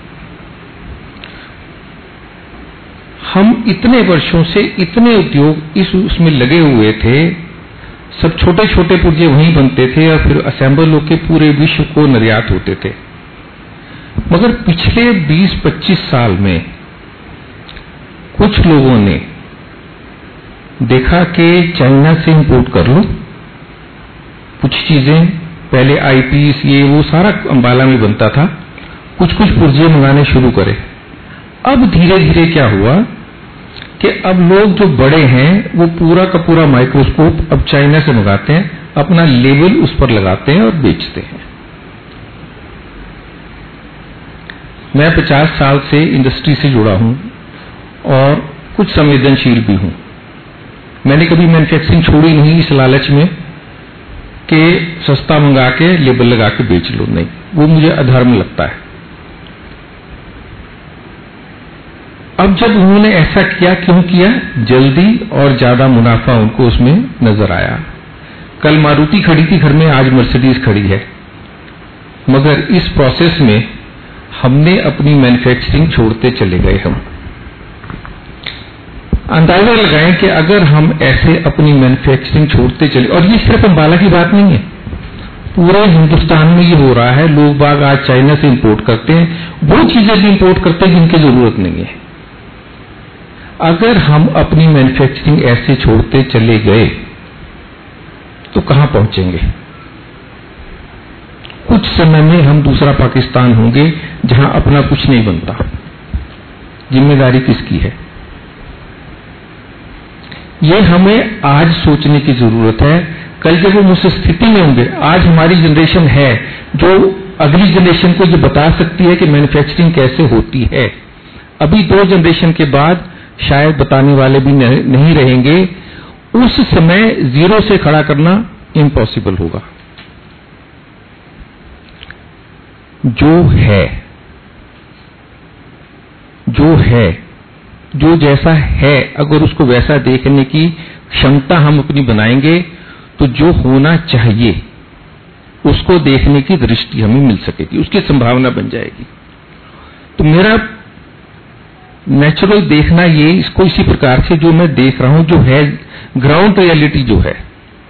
हम इतने वर्षों से इतने उद्योग इस उसमें लगे हुए थे, सब छोटे छोटे पुर्जे वहीं बनते थे और फिर असेंबल होकर पूरे विश्व को निर्यात होते थे। मगर पिछले बीस पच्चीस साल में कुछ लोगों ने देखा कि चाइना से इंपोर्ट कर लो कुछ चीजें। पहले आईपीस ये वो सारा अंबाला में बनता था, कुछ कुछ पुर्जे मंगाने शुरू करे। अब धीरे धीरे क्या हुआ कि अब लोग जो बड़े हैं वो पूरा का पूरा माइक्रोस्कोप अब चाइना से मंगाते हैं, अपना लेबल उस पर लगाते हैं और बेचते हैं। मैं पचास साल से इंडस्ट्री से जुड़ा हूं और कुछ संवेदनशील भी हूं। मैंने कभी मैन्युफैक्चरिंग छोड़ी नहीं इस लालच में कि सस्ता मंगा के लेबल लगा के बेच लो, नहीं, वो मुझे अधर्म लगता है। अब जब उन्होंने ऐसा किया, क्यों किया? जल्दी और ज्यादा मुनाफा उनको उसमें नजर आया। कल मारुति खड़ी थी घर में, आज मर्सिडीज खड़ी है, मगर इस प्रोसेस में हमने अपनी मैन्युफैक्चरिंग छोड़ते चले गए। हम अंदाजा लगाएं कि अगर हम ऐसे अपनी मैन्युफैक्चरिंग छोड़ते चले, और ये सिर्फ अंबाला की बात नहीं है, पूरे हिंदुस्तान में ये हो रहा है। लोग बाग आज चाइना से इंपोर्ट करते हैं, वो चीजें भी इंपोर्ट करते हैं जिनकी जरूरत नहीं है। अगर हम अपनी मैन्युफैक्चरिंग ऐसे छोड़ते चले गए तो कहां पहुंचेंगे? कुछ समय में हम दूसरा पाकिस्तान होंगे जहां अपना कुछ नहीं बनता। जिम्मेदारी किसकी है? ये हमें आज सोचने की जरूरत है। कल जब हम उस स्थिति में होंगे, आज हमारी जनरेशन है जो अगली जनरेशन को ये बता सकती है कि मैन्युफैक्चरिंग कैसे होती है। अभी दो जनरेशन के बाद शायद बताने वाले भी नहीं रहेंगे। उस समय जीरो से खड़ा करना इम्पॉसिबल होगा। जो है जो है जो जैसा है, अगर उसको वैसा देखने की क्षमता हम अपनी बनाएंगे तो जो होना चाहिए उसको देखने की दृष्टि हमें मिल सकेगी, उसकी संभावना बन जाएगी। तो मेरा नेचुरल देखना ये इसको इसी प्रकार से जो मैं देख रहा हूं, जो है ग्राउंड रियलिटी जो है,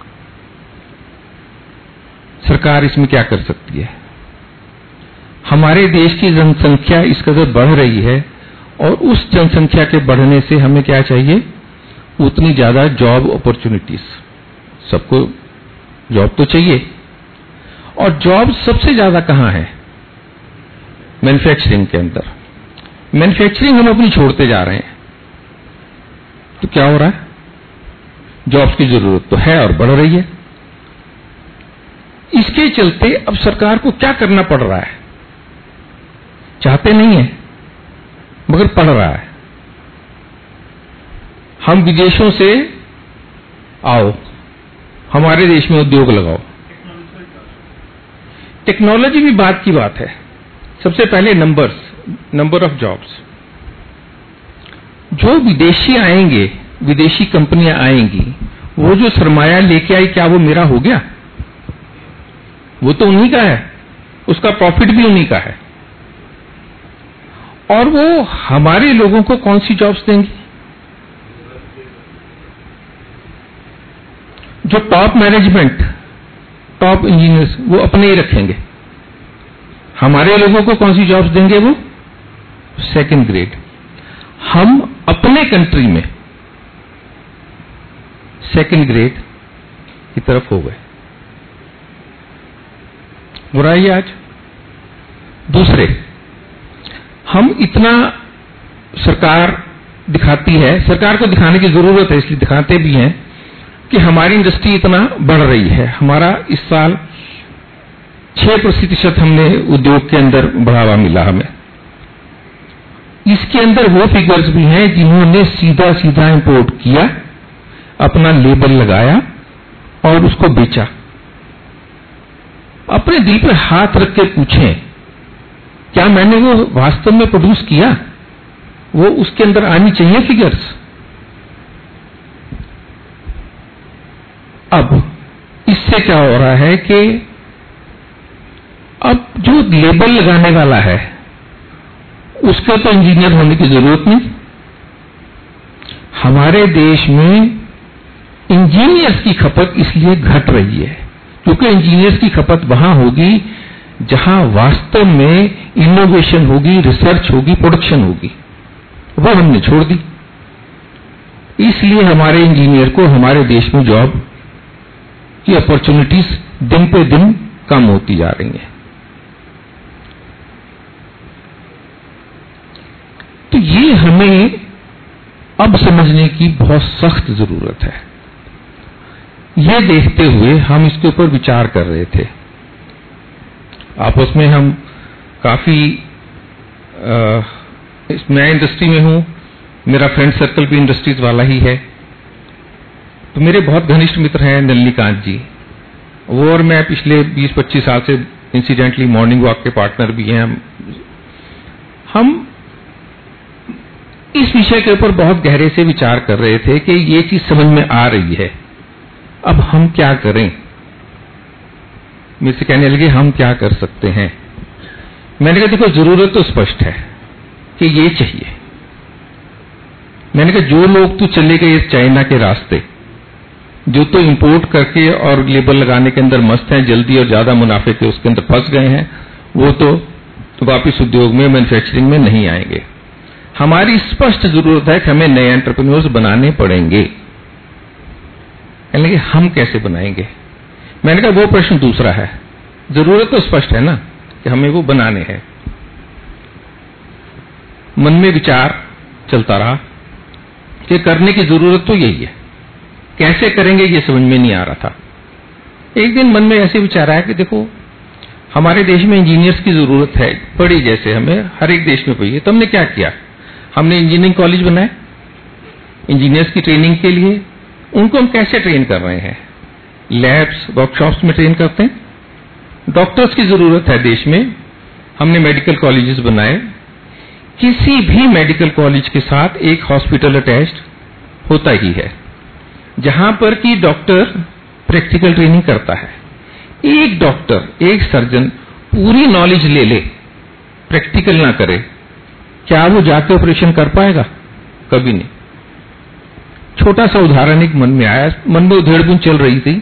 सरकार इसमें क्या कर सकती है? हमारे देश की जनसंख्या इस कदर बढ़ रही है और उस जनसंख्या के बढ़ने से हमें क्या चाहिए? उतनी ज्यादा जॉब अपॉर्चुनिटीज। सबको जॉब तो चाहिए, और जॉब सबसे ज्यादा कहां है? मैन्युफैक्चरिंग के अंदर। मैन्युफैक्चरिंग हम अपनी छोड़ते जा रहे हैं, तो क्या हो रहा है? जॉब्स की जरूरत तो है और बढ़ रही है। इसके चलते अब सरकार को क्या करना पड़ रहा है? चाहते नहीं है मगर पड़ रहा है। हम विदेशों से आओ, हमारे देश में उद्योग लगाओ। टेक्नोलॉजी भी बात की बात है। सबसे पहले नंबर्स, नंबर ऑफ जॉब्स। जो विदेशी आएंगे, विदेशी कंपनियां आएंगी, वो जो सरमाया लेके आई, क्या वो मेरा हो गया? वो तो उन्हीं का है, उसका प्रॉफिट भी उन्हीं का है। और वो हमारे लोगों को कौन सी जॉब्स देंगी? जो टॉप मैनेजमेंट, टॉप इंजीनियर्स, वो अपने ही रखेंगे। हमारे लोगों को कौन सी जॉब्स देंगे? वो सेकंड ग्रेड। हम अपने कंट्री में सेकंड ग्रेड की तरफ हो गए। हो रहा है ये आज। दूसरे, हम इतना सरकार दिखाती है, सरकार को दिखाने की जरूरत है, इसलिए दिखाते भी हैं कि हमारी इंडस्ट्री इतना बढ़ रही है। हमारा इस साल छह प्रतिशत हमने उद्योग के अंदर बढ़ावा मिला हमें। इसके अंदर वो फिगर्स भी हैं जिन्होंने सीधा सीधा इंपोर्ट किया, अपना लेबल लगाया और उसको बेचा। अपने दिल पर हाथ रख के पूछें, क्या मैंने वो वास्तव में प्रोड्यूस किया? वो उसके अंदर आनी चाहिए फिगर्स। अब इससे क्या हो रहा है कि अब जो लेबल लगाने वाला है उसके तो इंजीनियर होने की जरूरत नहीं। हमारे देश में इंजीनियर्स की खपत इसलिए घट रही है क्योंकि इंजीनियर्स की खपत वहां होगी जहां वास्तव में इनोवेशन होगी, रिसर्च होगी, प्रोडक्शन होगी। वो हमने छोड़ दी। इसलिए हमारे इंजीनियर को हमारे देश में जॉब की अपॉर्चुनिटीज दिन पे दिन कम होती जा रही हैं। तो ये हमें अब समझने की बहुत सख्त जरूरत है। ये देखते हुए हम इसके ऊपर विचार कर रहे थे। आपस में हम काफी, मैं इंडस्ट्री में हूं, मेरा फ्रेंड सर्कल भी इंडस्ट्रीज वाला ही है। तो मेरे बहुत घनिष्ठ मित्र हैं नलिनीकांत जी, वो और मैं पिछले बीस पच्चीस साल से इंसिडेंटली मॉर्निंग वॉक के पार्टनर भी हैं। हम हम इस विषय के ऊपर बहुत गहरे से विचार कर रहे थे कि ये चीज समझ में आ रही है, अब हम क्या करें। मुझसे कहने लगे हम क्या कर सकते हैं। मैंने कहा देखो, जरूरत तो स्पष्ट है कि ये चाहिए, मैंने कहा जो लोग तो चले गए चाइना के रास्ते, जो तो इंपोर्ट करके और लेबल लगाने के अंदर मस्त हैं, जल्दी और ज्यादा मुनाफे के उसके अंदर फंस गए हैं, वो तो, तो वापिस उद्योग में, मैन्युफैक्चरिंग में नहीं आएंगे। हमारी स्पष्ट जरूरत है कि हमें नए एंटरप्रेन्योर्स बनाने पड़ेंगे। कहने लगे हम कैसे बनाएंगे? मैंने कहा वो प्रश्न दूसरा है, जरूरत तो स्पष्ट है ना कि हमें वो बनाने हैं। मन में विचार चलता रहा कि करने की जरूरत तो यही है, कैसे करेंगे ये समझ में नहीं आ रहा था। एक दिन मन में ऐसे विचार आया कि देखो हमारे देश में इंजीनियर्स की जरूरत है, पड़ी जैसे हमें हर एक देश में पड़ी है। तो हमने क्या किया, हमने इंजीनियरिंग कॉलेज बनाए इंजीनियर्स की ट्रेनिंग के लिए। उनको हम कैसे ट्रेन कर रहे हैं? लैब्स, वर्कशॉप्स में ट्रेन करते हैं। डॉक्टर्स की जरूरत है देश में, हमने मेडिकल कॉलेजेस बनाए। किसी भी मेडिकल कॉलेज के साथ एक हॉस्पिटल अटैच्ड होता ही है, जहां पर कि डॉक्टर प्रैक्टिकल ट्रेनिंग करता है। एक डॉक्टर, एक सर्जन पूरी नॉलेज ले ले, प्रैक्टिकल ना करे, क्या वो जाके ऑपरेशन कर पाएगा? कभी नहीं। छोटा सा उदाहरण एक मन में आया, मन में उधेड़बुन चल रही थी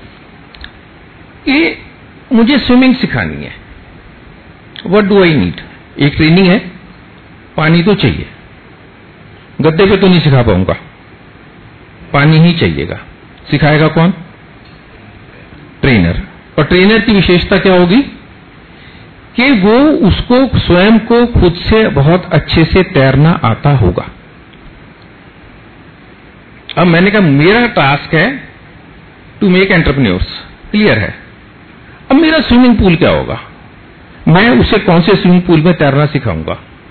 कि मुझे स्विमिंग सिखानी है। What do I need? एक ट्रेनिंग है, पानी तो चाहिए, गद्दे पे तो नहीं सिखा पाऊंगा, पानी ही चाहिएगा। सिखाएगा कौन? ट्रेनर। और ट्रेनर की विशेषता क्या होगी कि वो उसको स्वयं को खुद से बहुत अच्छे से तैरना आता होगा। अब मैंने कहा मेरा टास्क है टू मेक एंटरप्रेन्योर्स, क्लियर है। अब मेरा स्विमिंग पूल क्या होगा? मैं उसे कौन से स्विमिंग पूल में तैरना सिखाऊंगा?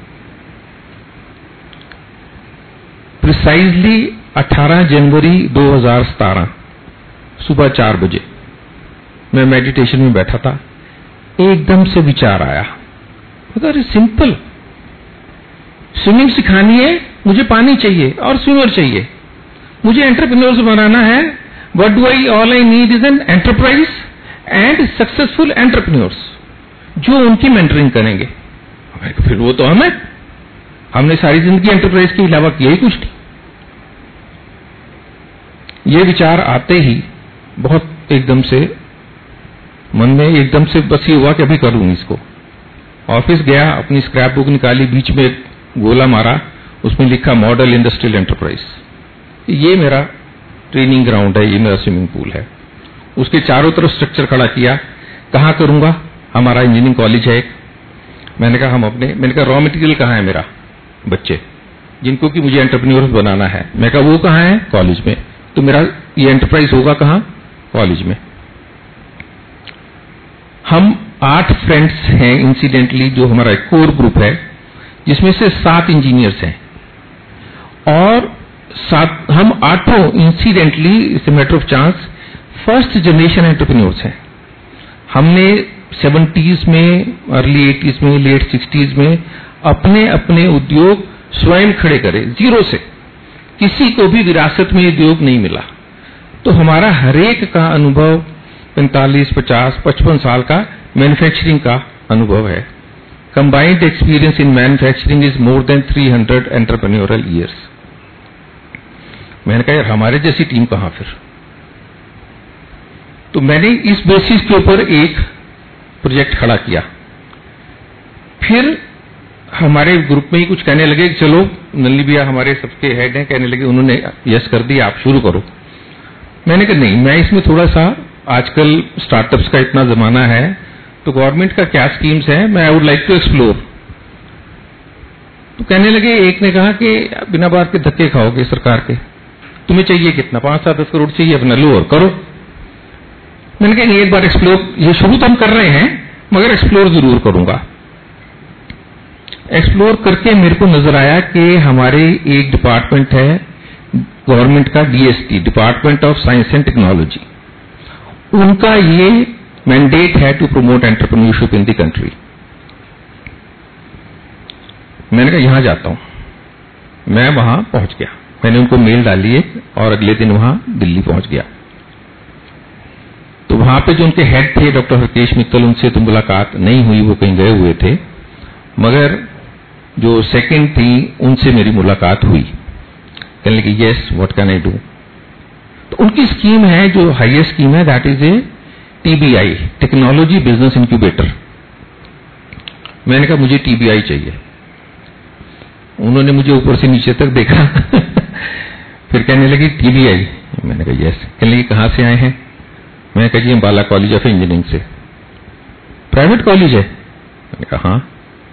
प्रिसाइजली अठारह जनवरी दो हज़ार सत्रह सुबह चार बजे मैं मेडिटेशन में बैठा था, एकदम से विचार आया, अरे सिंपल, स्विमिंग सिखानी है, मुझे पानी चाहिए और स्विमर चाहिए, मुझे एंटरप्रेन्योर्स बनाना है। What do I all I need is an enterprise and successful entrepreneurs जो उनकी मेंटरिंग करेंगे। फिर वो तो हमें, हमने सारी जिंदगी एंटरप्राइज के अलावा किया ही कुछ नहीं। ये विचार आते ही बहुत एकदम से मन में एकदम से बस ये हुआ कि अभी करूं इसको। ऑफिस गया, अपनी स्क्रैप बुक निकाली, बीच में एक गोला मारा, उसमें लिखा मॉडल इंडस्ट्रियल एंटरप्राइज। ये मेरा ट्रेनिंग ग्राउंड है, ये मेरा स्विमिंग पूल है। उसके चारों तरफ स्ट्रक्चर खड़ा किया। कहां करूंगा? हमारा इंजीनियरिंग कॉलेज है एक। मैंने कहा हम अपने, मैंने कहा रॉ मटेरियल कहां है मेरा? बच्चे जिनको कि मुझे एंटरप्रेन्योर बनाना है। मैं कहा वो कहां है? कॉलेज में। तो मेरा ये एंटरप्राइज होगा कहां? कॉलेज में। हम आठ फ्रेंड्स हैं इंसिडेंटली, जो हमारा कोर ग्रुप है, जिसमें से सात इंजीनियर्स हैं और सात, हम आठों incidentally, it's a matter of chance, first generation entrepreneurs हैं। हमने सेवेंटीज में, अर्ली एटीज में, लेट सिक्सटीज में अपने अपने उद्योग स्वयं खड़े करे, जीरो से। किसी को भी विरासत में उद्योग नहीं मिला। तो हमारा हरेक का अनुभव पैंतालीस, पचास, पचपन साल का मैन्युफैक्चरिंग का अनुभव है। Combined experience in manufacturing is more than three hundred entrepreneurial years. मैंने कहा यार हमारे जैसी टीम कहां फिर? तो मैंने इस बेसिस के ऊपर एक प्रोजेक्ट खड़ा किया। फिर हमारे ग्रुप में ही कुछ कहने लगे कि चलो, नल्ली भैया हमारे सबके हेड हैं, कहने लगे, उन्होंने यस कर दिया, आप शुरू करो। मैंने कहा नहीं, मैं इसमें थोड़ा सा, आजकल स्टार्टअप्स का इतना जमाना है, तो गवर्नमेंट का क्या स्कीम्स है, मैं I would like to explore. तो कहने लगे, एक ने कहा कि बिना बात के धक्के खाओगे सरकार के, तुम्हें चाहिए कितना? पांच सात दस करोड़ चाहिए, अपना लो और करो। मैंने कहा एक बार एक्सप्लोर, ये शुरू तो हम कर रहे हैं मगर एक्सप्लोर जरूर करूंगा। एक्सप्लोर करके मेरे को नजर आया कि हमारे एक डिपार्टमेंट है गवर्नमेंट का, DST, department of science and technology, उनका ये मैंडेट है to promote entrepreneurship in the country. मैंने कहा यहां जाता हूं। मैं वहां पहुंच गया, मैंने उनको मेल डाली है और अगले दिन वहां दिल्ली पहुंच गया। तो वहां पे जो उनके हेड थे डॉक्टर हरकेश मित्तल, उनसे तो मुलाकात नहीं हुई, वो कहीं गए हुए थे, मगर जो सेकंड थी उनसे मेरी मुलाकात हुई। कहने लगे yes, what can I do. तो उनकी स्कीम है, जो हाईएस्ट स्कीम है, that is a TBI, technology business incubator. मैंने कहा मुझे टीबीआई चाहिए। उन्होंने मुझे ऊपर से नीचे तक देखा फिर कहने लगी टीबीआई। मैंने कहा यस। कहने लगी कहां से आए हैं? मैंने कहा जी अंबाला कॉलेज ऑफ इंजीनियरिंग से। प्राइवेट कॉलेज है? मैंने कहा हाँ।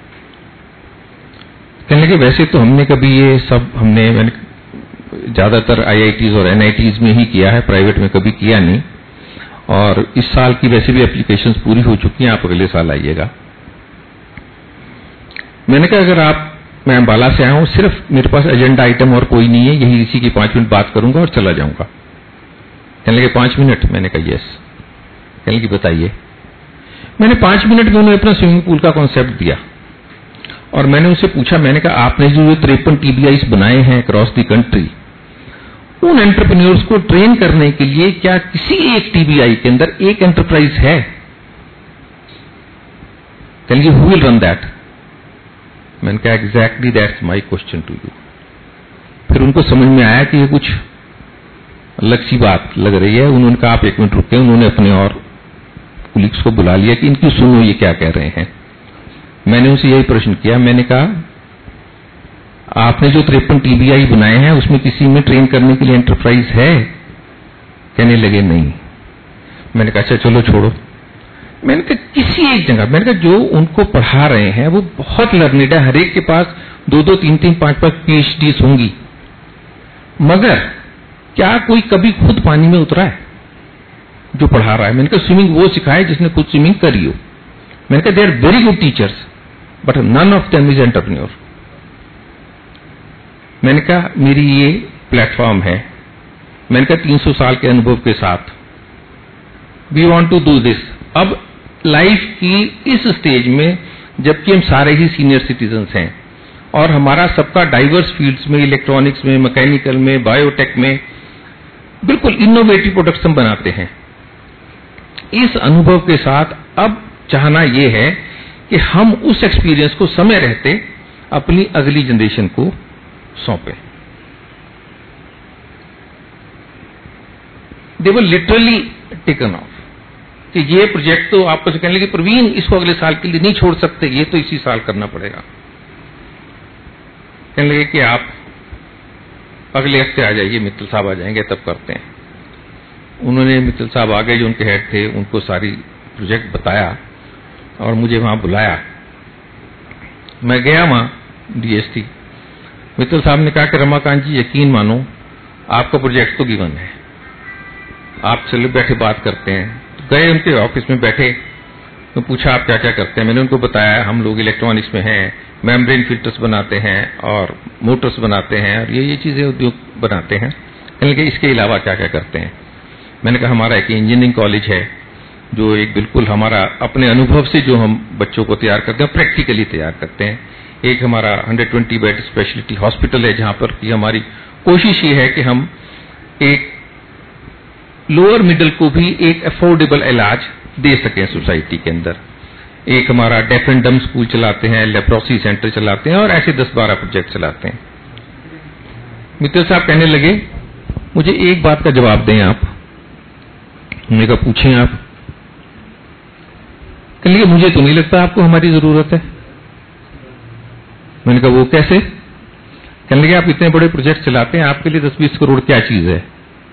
कहने लगे वैसे तो हमने कभी ये सब हमने मैंने ज्यादातर आईआईटीज और एनआईटीज में ही किया है, प्राइवेट में कभी किया नहीं। और इस साल की वैसे भी एप्लीकेशंस पूरी हो चुकी हैं, आप अगले साल आइएगा। मैंने कहा अगर आप, मैं अंबाला से आया हूं, सिर्फ मेरे पास एजेंडा आइटम और कोई नहीं है, यही इसी की पांच मिनट बात करूंगा और चला जाऊंगा। कहने लगे पांच मिनट? मैंने कहा यस। कहने लगे बताइए। मैंने पांच मिनट में उन्हें अपना स्विमिंग पूल का कॉन्सेप्ट दिया और मैंने उनसे पूछा, मैंने कहा आपने जो तिरपन टीबीआईस बनाए हैं अक्रॉस द कंट्री, उन एंटरप्रेन्योर्स को ट्रेन करने के लिए क्या किसी एक टीबीआई के अंदर एक एंटरप्राइज है? कहने लगे हु विल रन दैट? मैंने कहा exactly that's my question to you. फिर उनको समझ में आया कि ये कुछ अलग सी बात लग रही है। उन्होंने कहा आप एक मिनट रुके। उन्होंने अपने और कुलीग्स को बुला लिया कि इनकी सुनो ये क्या कह रहे हैं। मैंने उनसे यही प्रश्न किया, मैंने कहा आपने जो तिरपन टीबीआई बनाए हैं उसमें किसी में ट्रेन करने के लिए एंटरप्राइज है? कहने लगे नहीं। मैंने कहा अच्छा चलो छोड़ो। मैंने कहा किसी एक जगह, मैंने कहा जो उनको पढ़ा रहे हैं वो बहुत लर्निड है, हर एक के पास दो दो तीन तीन पांच पांच पीएचडी होंगी, मगर क्या कोई कभी खुद पानी में उतरा है जो पढ़ा रहा है? मैंने कहा स्विमिंग वो सिखाए जिसने खुद स्विमिंग करी हो। मैंने कहा they are very good teachers but none of them is entrepreneur. मैंने कहा मेरी ये प्लेटफॉर्म है, मैंने कहा तीन सौ साल के अनुभव के साथ we want to do this. अब लाइफ की इस स्टेज में, जबकि हम सारे ही सीनियर सिटीजन्स हैं और हमारा सबका डाइवर्स फील्ड्स में, इलेक्ट्रॉनिक्स में, मैकेनिकल में, बायोटेक में बिल्कुल इनोवेटिव प्रोडक्ट्स हम बनाते हैं, इस अनुभव के साथ अब चाहना यह है कि हम उस एक्सपीरियंस को समय रहते अपनी अगली जनरेशन को सौंपें। They were literally taken off कि ये प्रोजेक्ट तो आपको से कहने लगे प्रवीण इसको अगले साल के लिए नहीं छोड़ सकते, ये तो इसी साल करना पड़ेगा। कहने लगे कि आप अगले हफ्ते आ जाइए, मित्तल साहब आ जाएंगे तब करते हैं। उन्होंने, मित्तल साहब आ गए जो उनके हेड थे, उनको सारी प्रोजेक्ट बताया और मुझे वहां बुलाया। मैं गया वहां डीएसटी। मित्तल साहब ने कहा कि रमाकांत जी यकीन मानो आपका प्रोजेक्ट तो गिवन है, आप चलो बैठे बात करते हैं। तो गए उनके ऑफिस में बैठे तो पूछा आप क्या क्या करते हैं। मैंने उनको बताया हम लोग इलेक्ट्रॉनिक्स में हैं, मेम्ब्रेन फिल्टर्स बनाते हैं और मोटर्स बनाते हैं और ये ये चीजें उद्योग बनाते हैं। कहने लगे इसके अलावा क्या क्या करते हैं? मैंने कहा हमारा एक इंजीनियरिंग कॉलेज है जो एक बिल्कुल हमारा अपने अनुभव से जो हम बच्चों को तैयार करते हैं, प्रैक्टिकली तैयार करते हैं। एक हमारा एक सौ बीस बेड स्पेशलिटी हॉस्पिटल है जहां पर कि हमारी कोशिश ये है कि हम एक लोअर मिडिल को भी एक अफोर्डेबल इलाज दे सकें सोसाइटी के अंदर। एक हमारा डेफ एंड डम स्कूल चलाते हैं, लेप्रोसी सेंटर चलाते हैं और ऐसे दस बारह प्रोजेक्ट चलाते हैं। मित्तल साहब कहने लगे मुझे एक बात का जवाब दें आप। मैंने कहा पूछें आप। कहने लगे मुझे तो नहीं लगता आपको हमारी जरूरत है। मैंने कहा वो कैसे? कहने लगे आप इतने बड़े प्रोजेक्ट चलाते हैं, आपके लिए दस बीस करोड़ क्या चीज है?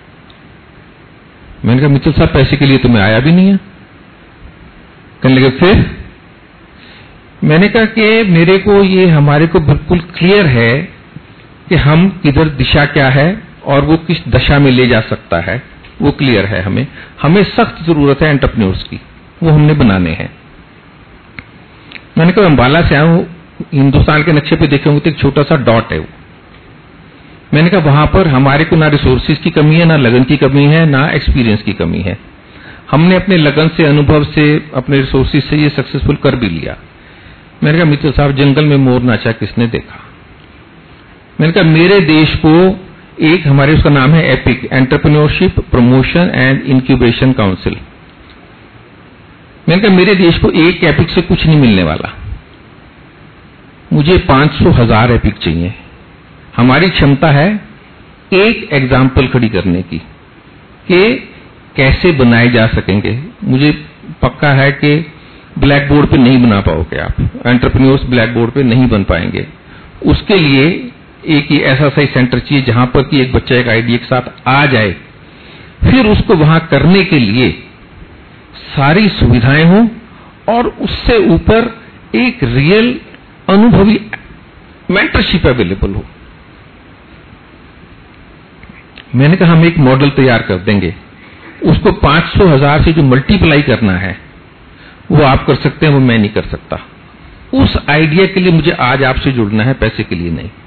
मैंने कहा मित्तल साहब पैसे के लिए तो मैं आया भी नहीं है। कहने लगे फिर? मैंने कहा कि मेरे को ये हमारे को बिल्कुल क्लियर है कि हम किधर दिशा क्या है और वो किस दशा में ले जा सकता है, वो क्लियर है हमें। हमें सख्त जरूरत है एंटरप्रेन्योर्स की, वो हमने बनाने हैं। मैंने कहा अंबाला से आया हूं, हिंदुस्तान के नक्शे पे देखे होंगे तो एक छोटा सा डॉट है वो। मैंने कहा वहां पर हमारे को ना रिसोर्सेज की कमी है, ना लगन की कमी है, ना एक्सपीरियंस की कमी है। हमने अपने लगन से, अनुभव से, अपने रिसोर्सेज से ये सक्सेसफुल कर भी लिया। मैंने कहा मित्तल साहब जंगल में मोर नाचा किसने देखा? मैंने कहा मेरे देश को एक, हमारे उसका नाम है EPIC, entrepreneurship promotion and incubation council. मैंने कहा मेरे देश को एक एपिक से कुछ नहीं मिलने वाला, मुझे पांच सौ हजार एपिक चाहिए। हमारी क्षमता है एक एग्जाम्पल खड़ी करने की कि कैसे बनाए जा सकेंगे। मुझे पक्का है कि ब्लैक बोर्ड पे नहीं बना पाओगे आप, एंटरप्रेन्योर्स ब्लैक बोर्ड पे नहीं बन पाएंगे। उसके लिए एक ही ऐसा सही सेंटर चाहिए जहां पर कि एक बच्चा एक आइडिया के साथ आ जाए, फिर उसको वहां करने के लिए सारी सुविधाएं हों और उससे ऊपर एक रियल अनुभवी मेंटरशिप अवेलेबल हो। मैंने कहा हम एक मॉडल तैयार कर देंगे, उसको पांच सौ हजार से जो मल्टीप्लाई करना है वो आप कर सकते हैं, वो मैं नहीं कर सकता। उस आइडिया के लिए मुझे आज आपसे जुड़ना है, पैसे के लिए नहीं।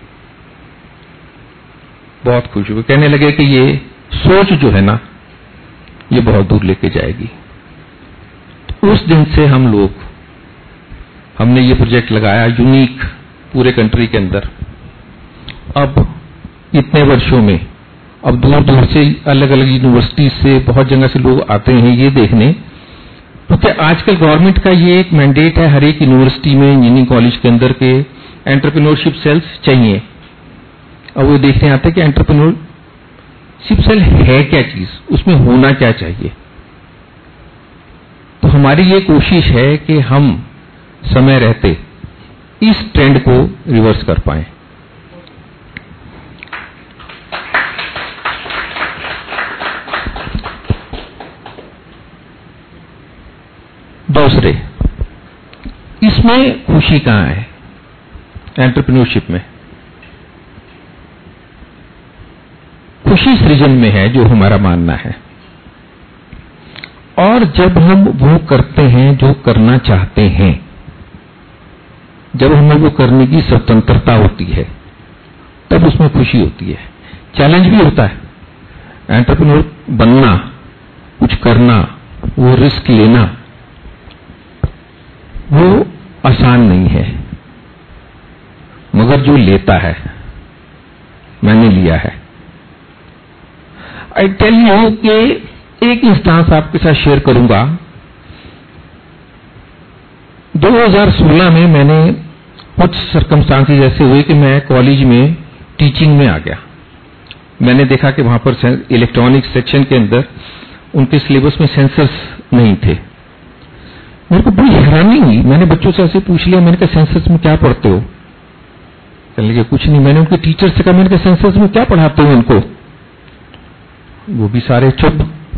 बहुत खुश हुए, कहने लगे कि ये सोच जो है ना ये बहुत दूर लेके जाएगी। तो उस दिन से हम लोग हमने ये प्रोजेक्ट लगाया, यूनिक पूरे कंट्री के अंदर। अब इतने वर्षों में अब दूर दूर से अलग अलग यूनिवर्सिटी से बहुत जगह से लोग आते हैं ये देखने, क्योंकि तो आजकल गवर्नमेंट का ये एक मैंडेट है हर एक यूनिवर्सिटी में, इंजीनियरिंग कॉलेज के अंदर के एंटरप्रेन्योरशिप सेल्स चाहिए। अब वो देखने आते हैं कि एंटरप्रेन्योरशिप सेल है क्या चीज, उसमें होना क्या चाहिए। तो हमारी ये कोशिश है कि हम समय रहते इस ट्रेंड को रिवर्स कर पाएं। दूसरे, इसमें खुशी कहां है एंटरप्रेन्योरशिप में? खुशी सृजन में है, जो हमारा मानना है। और जब हम वो करते हैं जो करना चाहते हैं, जब हमें वो करने की स्वतंत्रता होती है, तब उसमें खुशी होती है। चैलेंज भी होता है, एंटरप्रेन्योर बनना, कुछ करना, वो रिस्क लेना, वो आसान नहीं है। मगर जो लेता है, मैंने लिया है। आई टेल यू कि एक इंस्टांस आपके साथ शेयर करूंगा। दो हज़ार सोलह में मैंने कुछ सर्कमस्टांसेस ऐसे हुए कि मैं कॉलेज में टीचिंग में आ गया। मैंने देखा कि वहां पर इलेक्ट्रॉनिक सेक्शन के अंदर उनके सिलेबस में सेंसर्स नहीं थे। मेरे को बड़ी हैरानी हुई। मैंने बच्चों से ऐसे पूछ लिया, मैंने कहा सेंसर्स में क्या पढ़ते हो? कहने लगे कुछ नहीं। मैंने उनके टीचर से कहा, मैंने कहा सेंसर्स में क्या पढ़ाते हो उनको? वो भी सारे चुप।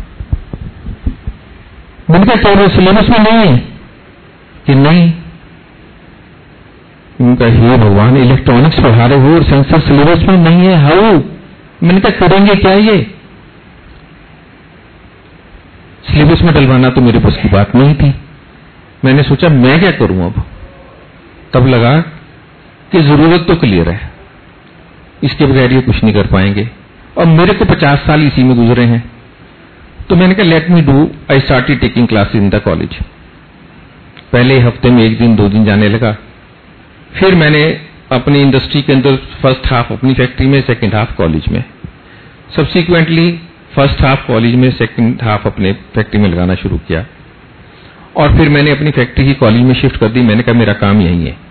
मैंने कहा क्या सिलेबस में नहीं है? कि नहीं। उनका हे भगवान, इलेक्ट्रॉनिक्स पढ़ा रहे हो और सेंसर सिलेबस में नहीं है, हाउ? मैंने कहा करेंगे क्या ये? सिलेबस में डलवाना तो मेरे बस की बात नहीं थी। मैंने सोचा मैं क्या करूं अब। तब लगा कि जरूरत तो क्लियर है, इसके बगैर ये कुछ नहीं कर पाएंगे। और मेरे को पचास साल इसी में गुजरे हैं। तो मैंने कहा let me do, I started taking classes in the college. पहले हफ्ते में एक दिन दो दिन जाने लगा। फिर मैंने अपनी इंडस्ट्री के अंदर फर्स्ट हाफ अपनी फैक्ट्री में, सेकंड हाफ कॉलेज में। सब्सिक्वेंटली फर्स्ट हाफ कॉलेज में, सेकंड हाफ अपने फैक्ट्री में लगाना शुरू किया। और फिर मैंने अपनी फैक्ट्री ही कॉलेज में शिफ्ट कर दी। मैंने कहा मेरा काम यही है।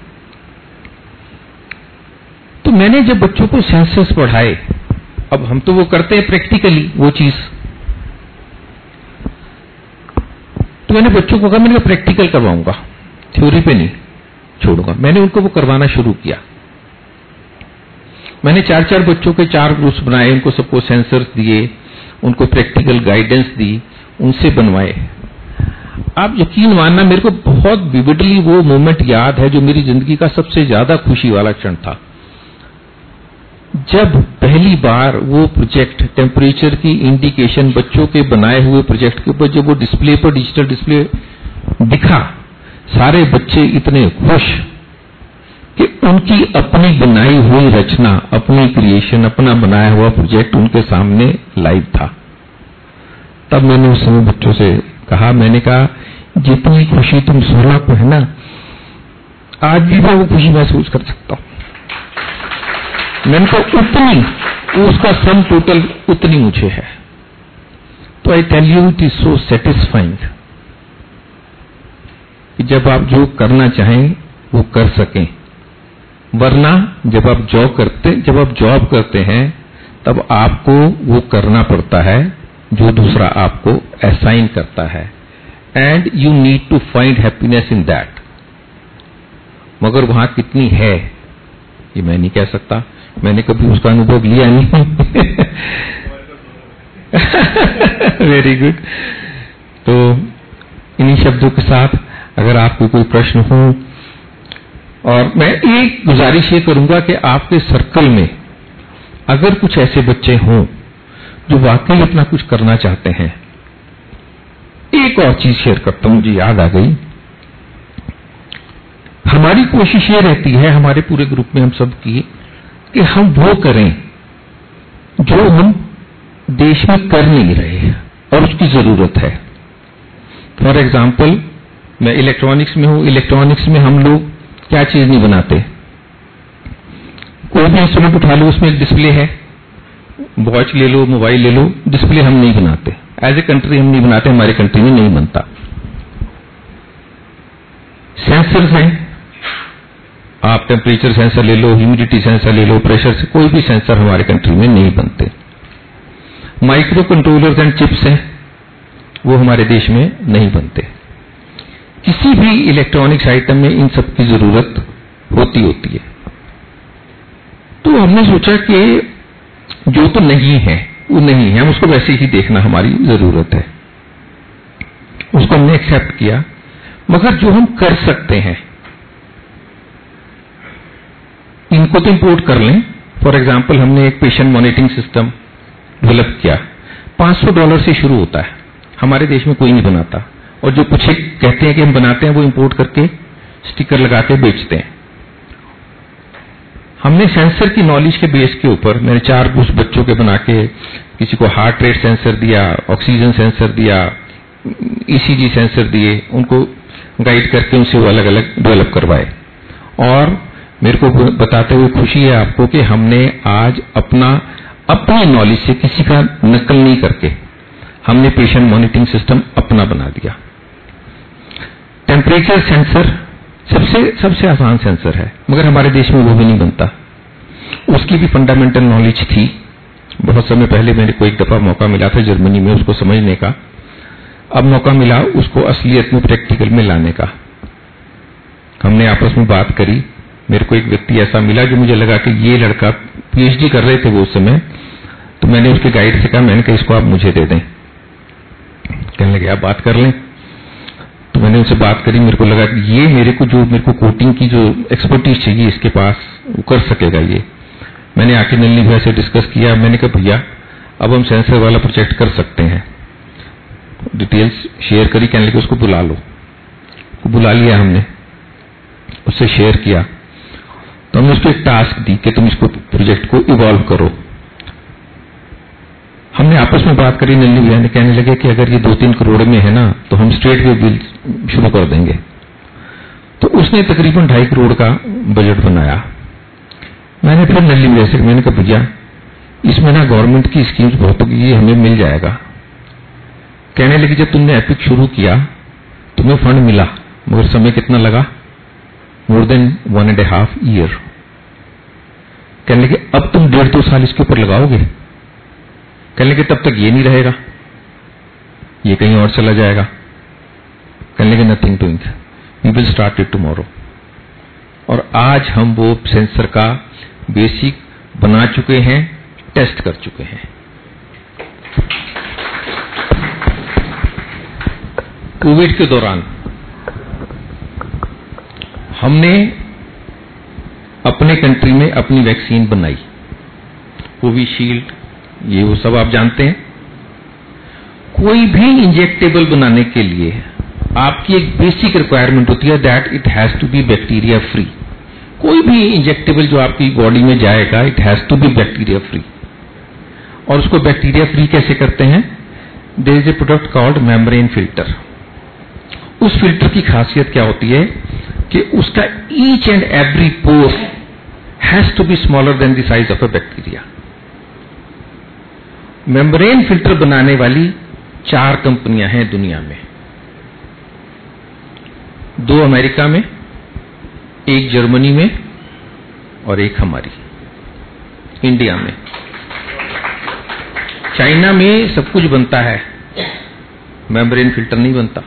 तो मैंने जब बच्चों को सेंसस पढ़ाए, अब हम तो वो करते हैं प्रैक्टिकली वो चीज, तो मैंने बच्चों को कहा मैंने प्रैक्टिकल करवाऊंगा, थ्योरी पे नहीं छोड़ूंगा। मैंने उनको वो करवाना शुरू किया। मैंने चार चार बच्चों के चार ग्रुप्स बनाए, उनको सबको सेंसर्स दिए, उनको प्रैक्टिकल गाइडेंस दी, उनसे बनवाए। आप यकीन मानना, मेरे को बहुत विविडली वो मोमेंट याद है जो मेरी जिंदगी का सबसे ज्यादा खुशी वाला क्षण था। जब पहली बार वो प्रोजेक्ट टेम्परेचर की इंडिकेशन बच्चों के बनाए हुए प्रोजेक्ट के ऊपर जब वो डिस्प्ले पर डिजिटल डिस्प्ले दिखा, सारे बच्चे इतने खुश कि उनकी अपनी बनाई हुई रचना, अपनी क्रिएशन, अपना बनाया हुआ प्रोजेक्ट उनके सामने लाइव था। तब मैंने उस समय बच्चों से कहा, मैंने कहा जितनी खुशी तुम सोलह को है ना, आज भी मैं वो खुशी महसूस कर सकता हूं। मैंने कहा उतनी, उसका सम टोटल उतनी मुझे है। तो I tell you it is so satisfying कि जब आप जो करना चाहें वो कर सकें। वरना जब आप जॉब करते जब आप जॉब करते हैं तब आपको वो करना पड़ता है जो दूसरा आपको असाइन करता है, and you need to find happiness in that. मगर वहां कितनी है ये मैं नहीं कह सकता, मैंने कभी उसका अनुभव लिया नहीं। Very good. तो इन्हीं शब्दों के साथ अगर आपको कोई प्रश्न हो, और मैं एक गुजारिश ये करूंगा कि आपके सर्कल में अगर कुछ ऐसे बच्चे हों जो वाकई अपना कुछ करना चाहते हैं। एक और चीज शेयर करता हूं, मुझे याद आ गई। हमारी कोशिश ये रहती है हमारे पूरे ग्रुप में हम सब की कि हम वो करें जो हम देश में कर नहीं रहे और उसकी जरूरत है। फॉर एग्जाम्पल, मैं इलेक्ट्रॉनिक्स में हूं, इलेक्ट्रॉनिक्स में हम लोग क्या चीज नहीं बनाते। कोई भी इंस्ट्रूमेंट उठा लो, उसमें एक डिस्प्ले है, वॉच ले लो, मोबाइल ले लो, डिस्प्ले हम नहीं बनाते। एज ए कंट्री हम नहीं बनाते, हमारी कंट्री में नहीं बनता। सेंसर्स हैं, आप टेम्परेचर सेंसर ले लो, ह्यूमिडिटी सेंसर ले लो, प्रेशर से कोई भी सेंसर हमारे कंट्री में नहीं बनते। माइक्रो कंट्रोलर्स एंड चिप्स हैं, वो हमारे देश में नहीं बनते। किसी भी इलेक्ट्रॉनिक्स आइटम में इन सब की जरूरत होती होती है। तो हमने सोचा कि जो तो नहीं है वो नहीं है, हम उसको वैसे ही देखना हमारी जरूरत है, उसको हमने एक्सेप्ट किया। मगर जो हम कर सकते हैं इनको तो इंपोर्ट कर लें। फॉर एग्जाम्पल, हमने एक पेशेंट मॉनिटरिंग सिस्टम डेवलप किया, पांच सौ डॉलर से शुरू होता है, हमारे देश में कोई नहीं बनाता, और जो कुछ कहते हैं कि हम बनाते हैं वो इंपोर्ट करके स्टिकर लगा के बेचते हैं। हमने सेंसर की नॉलेज के बेस के ऊपर मैंने चार कुछ बच्चों के बना के, किसी को हार्ट रेट सेंसर दिया, ऑक्सीजन सेंसर दिया, ईसीजी सेंसर दिए, उनको गाइड करके उनसे वो अलग अलग डेवलप करवाए। और मेरे को बताते हुए खुशी है आपको कि हमने आज अपना अपनी नॉलेज से किसी का नकल नहीं करके हमने पेशेंट मॉनिटरिंग सिस्टम अपना बना दिया। टेम्परेचर सेंसर सबसे सबसे आसान सेंसर है, मगर हमारे देश में वो भी नहीं बनता। उसकी भी फंडामेंटल नॉलेज थी। बहुत समय पहले मेरे को एक दफा मौका मिला था जर्मनी में उसको समझने का, अब मौका मिला उसको असलियत में प्रैक्टिकल में लाने का। हमने आपस में बात करी, मेरे को एक व्यक्ति ऐसा मिला जो मुझे लगा कि ये लड़का पीएचडी कर रहे थे वो उस समय, तो मैंने उसके गाइड से कहा, मैंने कहा इसको आप मुझे दे दें। कहने लगे आप बात कर लें। तो मैंने उनसे बात करी, मेरे को लगा कि ये मेरे को जो मेरे को कोटिंग की जो एक्सपर्टीज चाहिए इसके पास वो कर सकेगा ये। मैंने आके नलिनी भैया से डिस्कस किया, मैंने कहा भैया अब हम सेंसर वाला प्रोजेक्ट कर सकते हैं। डिटेल्स शेयर करी, कहने लगे उसको बुला लो। तो बुला लिया हमने, उससे शेयर किया, तो हमने उसको एक टास्क दी कि तुम इसको प्रोजेक्ट को इवॉल्व करो। हमने आपस में बात करी, नलिनी भैया ने कहने लगे कि अगर ये दो तीन करोड़ में है ना तो हम स्ट्रेट वे बिल शुरू कर देंगे। तो उसने तकरीबन ढाई करोड़ का बजट बनाया। मैंने फिर नलिनी भैया से मैंने कहा भैया इसमें ना गवर्नमेंट की स्कीम्स बहुत होगी, ये हमें मिल जाएगा। कहने लगी जब तुमने एपिक शुरू किया तुम्हें फंड मिला, मगर समय कितना लगा? More than one and a half year. कहने लगे अब तुम डेढ़ दो साल इसके ऊपर लगाओगे? कहने लगे तब तक ये नहीं रहेगा, ये कहीं और चला जाएगा। कहने लगे nothing doing, we will start it tomorrow. और आज हम वो सेंसर का बेसिक बना चुके हैं, टेस्ट कर चुके हैं। कोविड के दौरान हमने अपने कंट्री में अपनी वैक्सीन बनाई, कोविशील्ड, ये वो सब आप जानते हैं। कोई भी इंजेक्टेबल बनाने के लिए आपकी एक बेसिक रिक्वायरमेंट होती है that it has to be bacteria free. कोई भी इंजेक्टेबल जो आपकी बॉडी में जाएगा it has to be bacteria free. और उसको बैक्टीरिया फ्री कैसे करते हैं? There is a product called membrane filter. उस फिल्टर की खासियत क्या होती है कि उसका each and every pore has to be smaller than the size of a bacteria. Membrane filter बनाने वाली चार कंपनियां हैं दुनिया में, दो अमेरिका में, एक जर्मनी में और एक हमारी इंडिया में। चाइना में सब कुछ बनता है, मेम्ब्रेन फिल्टर नहीं बनता।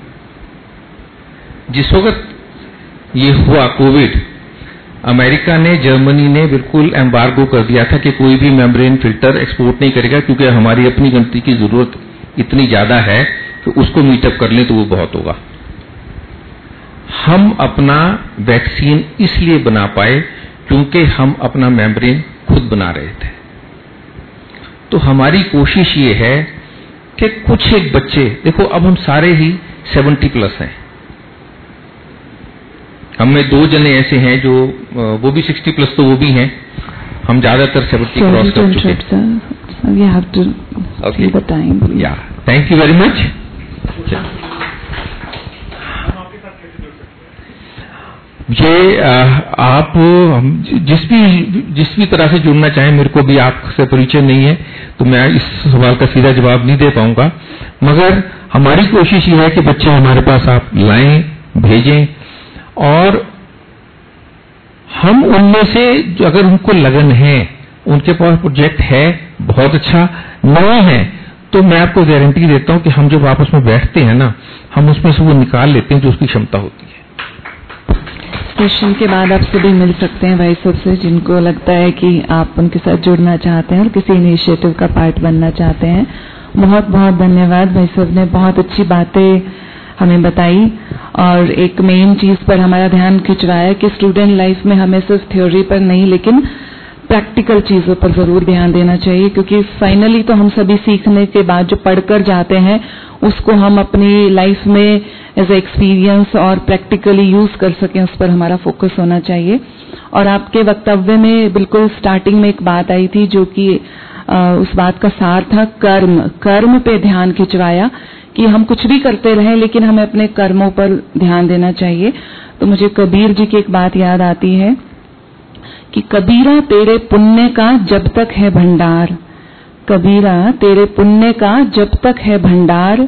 जिस वक्त ये हुआ कोविड, अमेरिका ने, जर्मनी ने बिल्कुल एम्बार्गो कर दिया था कि कोई भी मेम्ब्रेन फिल्टर एक्सपोर्ट नहीं करेगा, क्योंकि हमारी अपनी गिनती की जरूरत इतनी ज्यादा है कि उसको मीटअप कर लें तो वो बहुत होगा। हम अपना वैक्सीन इसलिए बना पाए क्योंकि हम अपना मेम्ब्रेन खुद बना रहे थे। तो हमारी कोशिश ये है कि कुछ एक बच्चे, देखो अब हम सारे ही सत्तर प्लस हैं, हम में दो जने ऐसे हैं जो वो भी साठ प्लस, तो वो भी हैं, हम ज्यादातर सत्तर क्रॉस कर चुके हैं। या थैंक यू वेरी मच। ये आप जिस भी जिस भी तरह से जुड़ना चाहें, मेरे को भी आपसे परिचय नहीं है तो मैं इस सवाल का सीधा जवाब नहीं दे पाऊंगा, मगर हमारी कोशिश ये है कि बच्चे हमारे पास आप लाएं, भेजें, और हम उनमें से जो अगर उनको लगन है, उनके पास प्रोजेक्ट है, बहुत अच्छा नहीं है, तो मैं आपको गारंटी देता हूं कि हम जब आपस में बैठते हैं ना, हम उसमें से वो निकाल लेते हैं जो उसकी क्षमता होती है। सेशन के बाद आप सभी मिल सकते हैं भाई साहब से, जिनको लगता है कि आप उनके साथ जुड़ना चाहते हैं और किसी इनिशिएटिव का पार्ट बनना चाहते हैं। बहुत बहुत धन्यवाद, भाई साहब ने बहुत अच्छी बातें हमें बताई और एक मेन चीज पर हमारा ध्यान खिंचवाया कि स्टूडेंट लाइफ में हमें सिर्फ थ्योरी पर नहीं लेकिन प्रैक्टिकल चीजों पर जरूर ध्यान देना चाहिए, क्योंकि फाइनली तो हम सभी सीखने के बाद जो पढ़कर जाते हैं उसको हम अपनी लाइफ में एज ए एक्सपीरियंस और प्रैक्टिकली यूज कर सकें, उस पर हमारा फोकस होना चाहिए। और आपके वक्तव्य में बिल्कुल स्टार्टिंग में एक बात आई थी जो कि उस बात का सार था, कर्म कर्म पे ध्यान खिंचवाया कि हम कुछ भी करते रहें लेकिन हमें अपने कर्मों पर ध्यान देना चाहिए। तो मुझे कबीर जी की एक बात याद आती है कि कबीरा तेरे पुण्य का जब तक है भंडार, कबीरा तेरे पुण्य का जब तक है भंडार,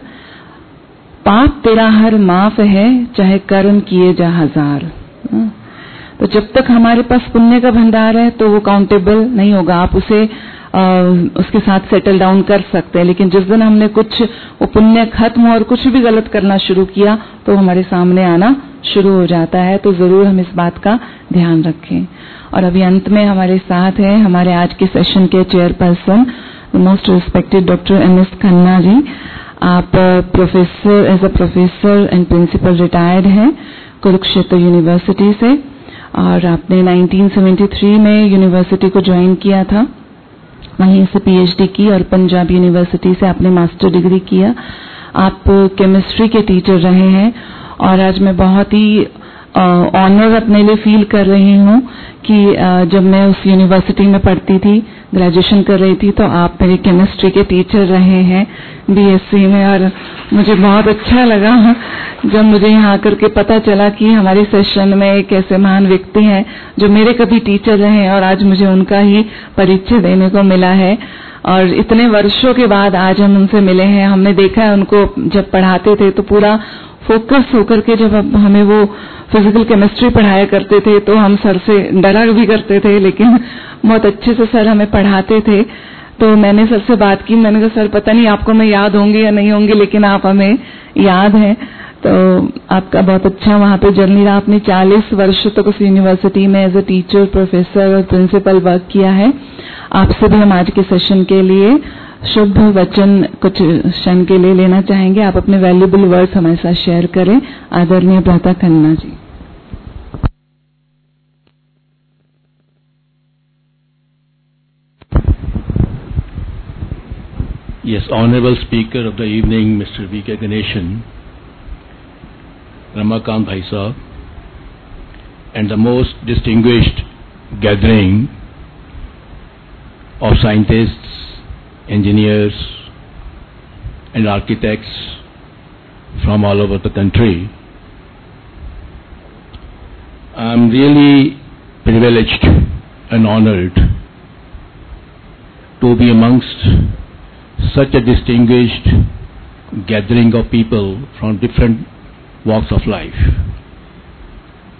पाप तेरा हर माफ है चाहे कर्म किए जा हजार। तो जब तक हमारे पास पुण्य का भंडार है तो वो काउंटेबल नहीं होगा, आप उसे आ, उसके साथ सेटल डाउन कर सकते हैं, लेकिन जिस दिन हमने कुछ वो पुण्य खत्म और कुछ भी गलत करना शुरू किया तो हमारे सामने आना शुरू हो जाता है। तो जरूर हम इस बात का ध्यान रखें। और अभी अंत में हमारे साथ है हमारे आज के सेशन के chairperson most respected doctor M S Khanna ji. आप professor as a professor and principal retired हैं कुरुक्षेत्र यूनिवर्सिटी से, और आपने उन्नीस सौ तिहत्तर में यूनिवर्सिटी को ज्वाइन किया था, वहीं से पीएचडी की और पंजाब यूनिवर्सिटी से आपने मास्टर डिग्री किया। आप केमिस्ट्री के टीचर रहे हैं और आज मैं बहुत ही ऑनर अपने लिए फील कर रही हूँ कि जब मैं उस यूनिवर्सिटी में पढ़ती थी, ग्रेजुएशन कर रही थी, तो आप मेरे केमिस्ट्री के टीचर रहे हैं बीएससी में, और मुझे बहुत अच्छा लगा जब मुझे यहाँ आकर के पता चला कि हमारे सेशन में एक ऐसे महान व्यक्ति हैं जो मेरे कभी टीचर रहे हैं और आज मुझे उनका ही परिचय देने को मिला है। और इतने वर्षों के बाद आज हम उनसे मिले हैं। हमने देखा है उनको जब पढ़ाते थे तो पूरा फोकस होकर के जब हमें वो फिजिकल केमिस्ट्री पढ़ाया करते थे तो हम सर से डरा भी करते थे, लेकिन बहुत अच्छे से सर हमें पढ़ाते थे। तो मैंने सर से बात की, मैंने कहा सर पता नहीं आपको मैं याद होंगे या नहीं होंगे, लेकिन आप हमें याद हैं। तो आपका बहुत अच्छा वहाँ पे जर्नी रहा। आपने चालीस वर्ष तक उस यूनिवर्सिटी में एज ए टीचर, प्रोफेसर और प्रिंसिपल वर्क किया है। आपसे भी हम आज के सेशन के लिए शुभ वचन कुछ क्षण के लिए लेना चाहेंगे। आप अपने वैल्यूएबल वर्ड्स हमारे साथ शेयर करें। आदरणीय भ्राता Khanna ji. Yes, honorable speaker of the evening, Mister V K Ganeshan, Ramakant Bhai Sahab, and the most distinguished gathering of scientists, engineers, and architects from all over the country. I am really privileged and honored to be amongst such a distinguished gathering of people from different walks of life.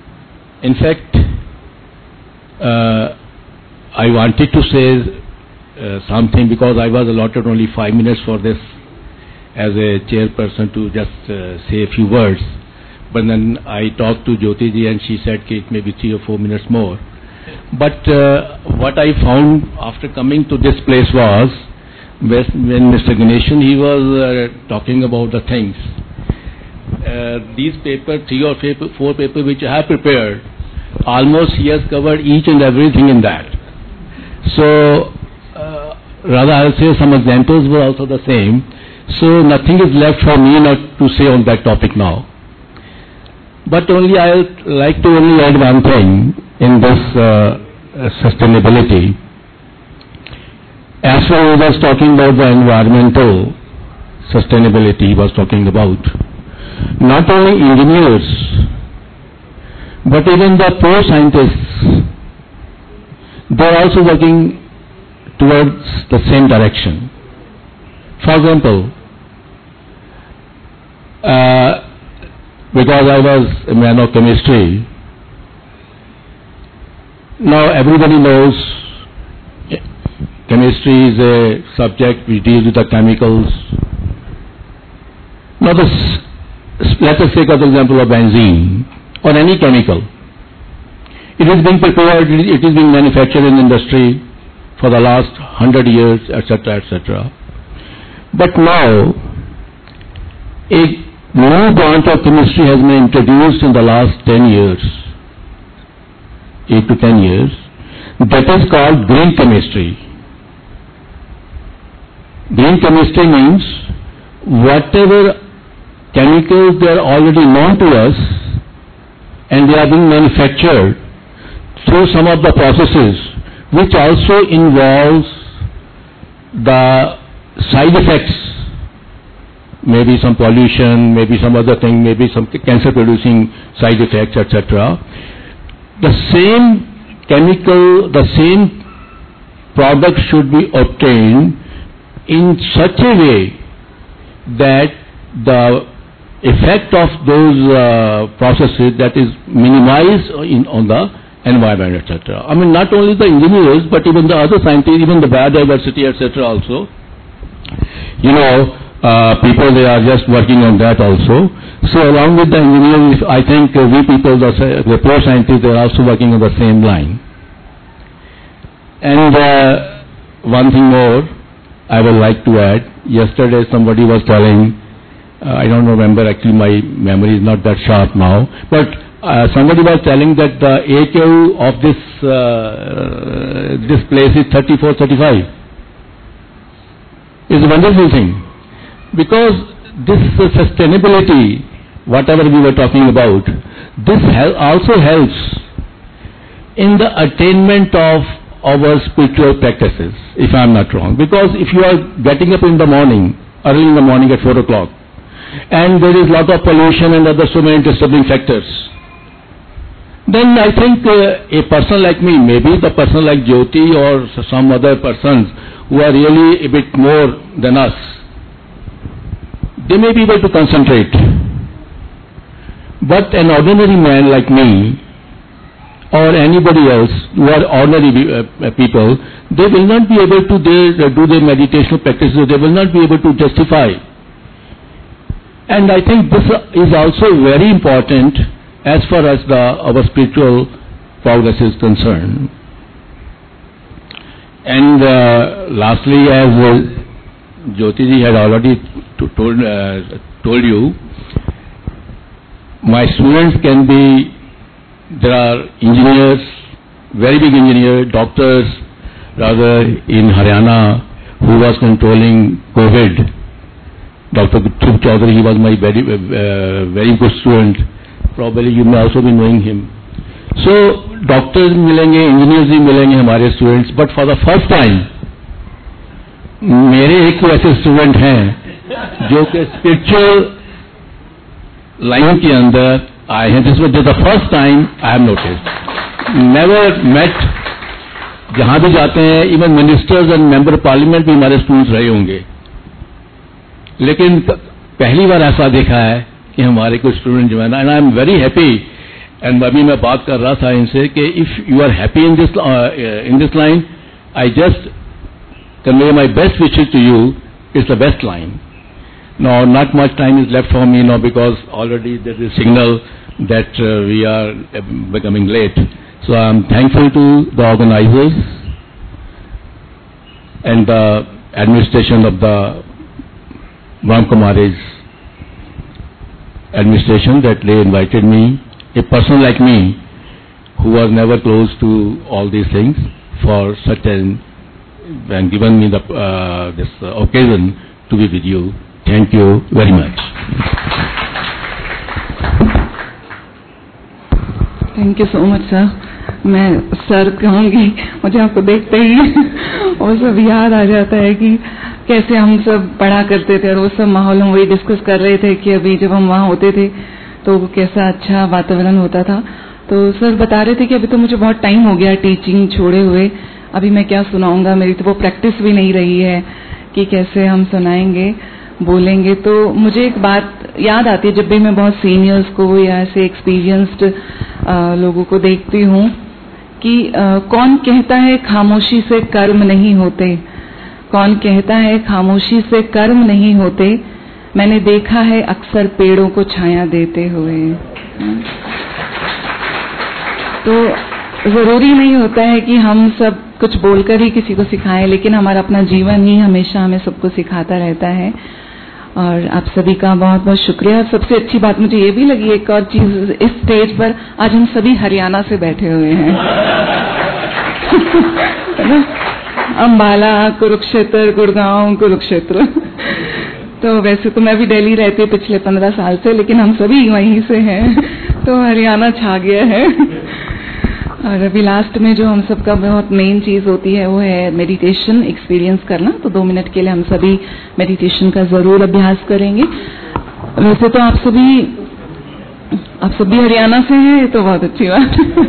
In fact, uh, I wanted to say uh, something, because I was allotted only five minutes for this as a chairperson to just uh, say a few words. But then I talked to Jyoti ji and she said that it may be three or four minutes more. But uh, what I found after coming to this place was, when Mister Ganeshan, he was uh, talking about the things. Uh, these paper, three or paper, four paper which I have prepared, almost he has covered each and everything in that. So, uh, rather I'll say some examples were also the same. So nothing is left for me not to say on that topic now. But only I would like to only add one thing in this uh, sustainability. As far as I was talking about the environmental sustainability, he was talking about not only engineers, but even the poor scientists, they are also working towards the same direction. For example, uh, because I was a man of chemistry, now everybody knows chemistry is a subject which deals with the chemicals. Now this, let us take as example of benzene or any chemical. It is being prepared, it is being manufactured in industry for the last hundred years, et cetera, et cetera. But now, a new branch of chemistry has been introduced in the last ten years, eight to ten years, that is called green chemistry. Green chemistry means whatever chemicals they are already known to us and they are being manufactured through some of the processes which also involves the side effects, maybe some pollution, maybe some other thing, maybe some cancer producing side effects, et cetera. The same chemical, the same product should be obtained in such a way that the effect of those uh, processes that is minimized in, on the environment, et cetera. I mean, not only the engineers, but even the other scientists, even the biodiversity, et cetera. also. You know, uh, people, they are just working on that also. So along with the engineers, I think uh, we people, the, the poor scientists, they are also working on the same line. And uh, one thing more I would like to add. Yesterday somebody was telling, uh, I don't remember, actually my memory is not that sharp now, but uh, somebody was telling that the A Q of this, uh, this place is thirty-four, thirty-five. It's a wonderful thing. Because this uh, sustainability, whatever we were talking about, this hel- also helps in the attainment of our spiritual practices, if I am not wrong. Because if you are getting up in the morning, early in the morning at four o'clock, and there is lot of pollution and other so many disturbing factors, then I think uh, a person like me, maybe the person like Jyoti or some other persons who are really a bit more than us, they may be able to concentrate. But an ordinary man like me, or anybody else who are ordinary uh, people, they will not be able to they, uh, do their meditational practices, they will not be able to justify. And I think this is also very important as far as the, our spiritual progress is concerned. And uh, lastly, as uh, Jyotiji had already to, told, uh, told you, my students can be, there are engineers, very big engineers, doctors, rather in Haryana, who was controlling COVID. Doctor Dhruv Chaudhary, he was my very, uh, very good student. Probably you may also be knowing him. So, doctors milenge, engineers भी मिलेंगे हमारे students, but for the first time, मेरे एक ऐसे student हैं जो कि spiritual line के अंदर आए हैं. This was the first time I have noticed. Never met. जहाँ भी जाते हैं, even ministers and member of parliament भी हमारे students रहे होंगे. लेकिन पहली बार ऐसा देखा है कि हमारे कुछ स्टूडेंट जो है ना, and I am very happy. And अभी मैं बात कर रहा था इनसे कि if you are happy in this in this line, I just convey my best wishes to you is the best line. Now, not much time is left for me now because already there is a signal that uh, we are uh, becoming late. So I am thankful to the organizers and the administration of the Brahmakumari's administration that they invited me, a person like me who was never close to all these things, for such an and given me the uh, this uh, occasion to be with you. Thank you very much. Thank you so much sir. मैं sir कहूँगी, मुझे आपको देखते ही वो सब याद आ जाता है कि कैसे हम सब पढ़ा करते थे और वो सब माहौल हम वही डिस्कस कर रहे थे कि अभी जब हम वहाँ होते थे तो कैसा अच्छा वातावरण होता था. तो सर बता रहे थे कि अभी तो मुझे बहुत टाइम हो गया टीचिंग छोड़े हुए, अभी मैं क्या सुनाऊंगा, मेरी तो वो प्रैक्टिस भी नहीं रही है कि कैसे हम सुनाएंगे बोलेंगे. तो मुझे एक बात याद आती है जब भी मैं बहुत सीनियर्स को या ऐसे एक्सपीरियंस्ड लोगों को देखती हूँ कि आ, कौन कहता है खामोशी से कर्म नहीं होते, कौन कहता है खामोशी से कर्म नहीं होते, मैंने देखा है अक्सर पेड़ों को छाया देते हुए. तो जरूरी नहीं होता है कि हम सब कुछ बोलकर ही किसी को सिखाएं, लेकिन हमारा अपना जीवन ही हमेशा हमें सबको सिखाता रहता है. और आप सभी का बहुत बहुत शुक्रिया. और सबसे अच्छी बात मुझे ये भी लगी एक और चीज, इस स्टेज पर आज हम सभी हरियाणा से बैठे हुए हैं. अंबाला, कुरुक्षेत्र, गुड़गांव, कुरुक्षेत्र. तो वैसे तो मैं भी दिल्ली रहती हूँ पिछले पंद्रह साल से, लेकिन हम सभी वहीं से हैं, तो हरियाणा छा गया है. और अभी लास्ट में जो हम सबका बहुत मेन चीज होती है वो है मेडिटेशन एक्सपीरियंस करना. तो दो मिनट के लिए हम सभी मेडिटेशन का जरूर अभ्यास करेंगे. वैसे तो आप सभी आप सभी हरियाणा से हैं, ये तो बहुत अच्छी बात है.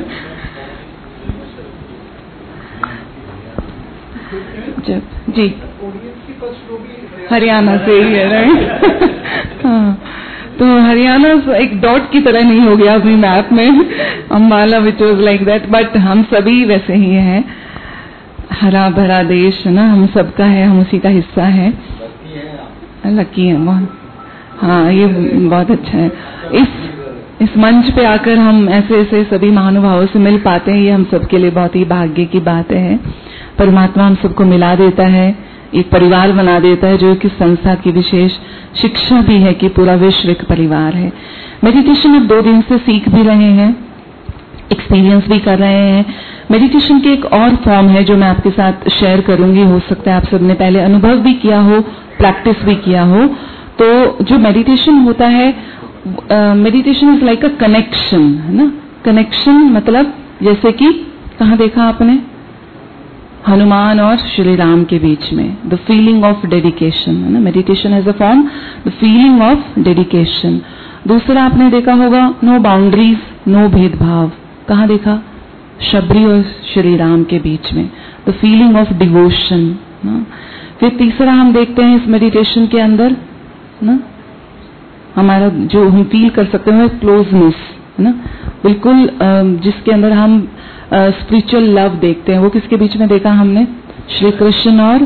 जब जी हरियाणा से ही है राइट. हाँ, तो हरियाणा एक डॉट की तरह नहीं हो गया अपनी मैप में, Ambala which was like that, but हम सभी वैसे ही हैं. हरा भरा देश है ना, हम सबका है, हम उसी का हिस्सा है. लकी है बहुत. हाँ, ये बहुत अच्छा है. इस इस मंच पे आकर हम ऐसे ऐसे सभी महानुभावों से मिल पाते हैं, ये हम सबके लिए बहुत ही भाग्य की बात है. परमात्मा हम सबको मिला देता है, एक परिवार बना देता है, जो कि संस्था की विशेष शिक्षा भी है कि पूरा विश्व एक परिवार है. मेडिटेशन अब दो दिन से सीख भी रहे हैं, एक्सपीरियंस भी कर रहे हैं. मेडिटेशन की एक और फॉर्म है जो मैं आपके साथ शेयर करूंगी. हो सकता है आप सबने पहले अनुभव भी किया हो, प्रैक्टिस भी किया हो. तो जो मेडिटेशन होता है, meditation is like a connection, है ना. कनेक्शन मतलब जैसे कि कहाँ देखा आपने, हनुमान और श्री राम के बीच में, द फीलिंग ऑफ डेडिकेशन, है ना. Meditation as a form, the feeling of dedication. दूसरा आपने देखा होगा, नो बाउंड्रीज, नो भेदभाव. कहाँ देखा, शबरी और श्री राम के बीच में, द फीलिंग ऑफ डिवोशन. फिर तीसरा हम देखते हैं इस मेडिटेशन के अंदर ना, हमारा जो हम फील कर सकते हैं क्लोजनेस, है ना, बिल्कुल जिसके अंदर हम स्पिरिचुअल uh, लव देखते हैं. वो किसके बीच में देखा हमने, श्री कृष्ण और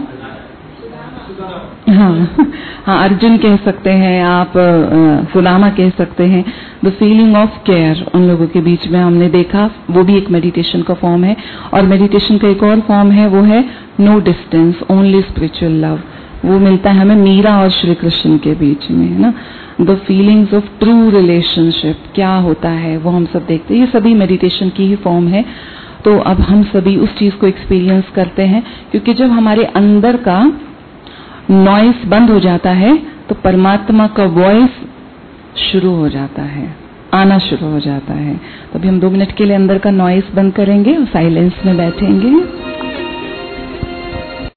हाँ हाँ अर्जुन कह सकते हैं आप, सुदामा कह सकते हैं. द फीलिंग ऑफ केयर उन लोगों के बीच में हमने देखा, वो भी एक मेडिटेशन का फॉर्म है. और मेडिटेशन का एक और फॉर्म है, वो है no distance, only spiritual love. वो मिलता है हमें मीरा और श्री कृष्ण के बीच में, है ना. The feelings of true relationship क्या होता है वो हम सब देखते हैं. ये सभी मेडिटेशन की ही फॉर्म है. तो अब हम सभी उस चीज को एक्सपीरियंस करते हैं, क्योंकि जब हमारे अंदर का नॉइस बंद हो जाता है तो परमात्मा का वॉइस शुरू हो जाता है, आना शुरू हो जाता है. तो अभी हम दो मिनट के लिए अंदर का नॉइस बंद करेंगे और साइलेंस में बैठेंगे.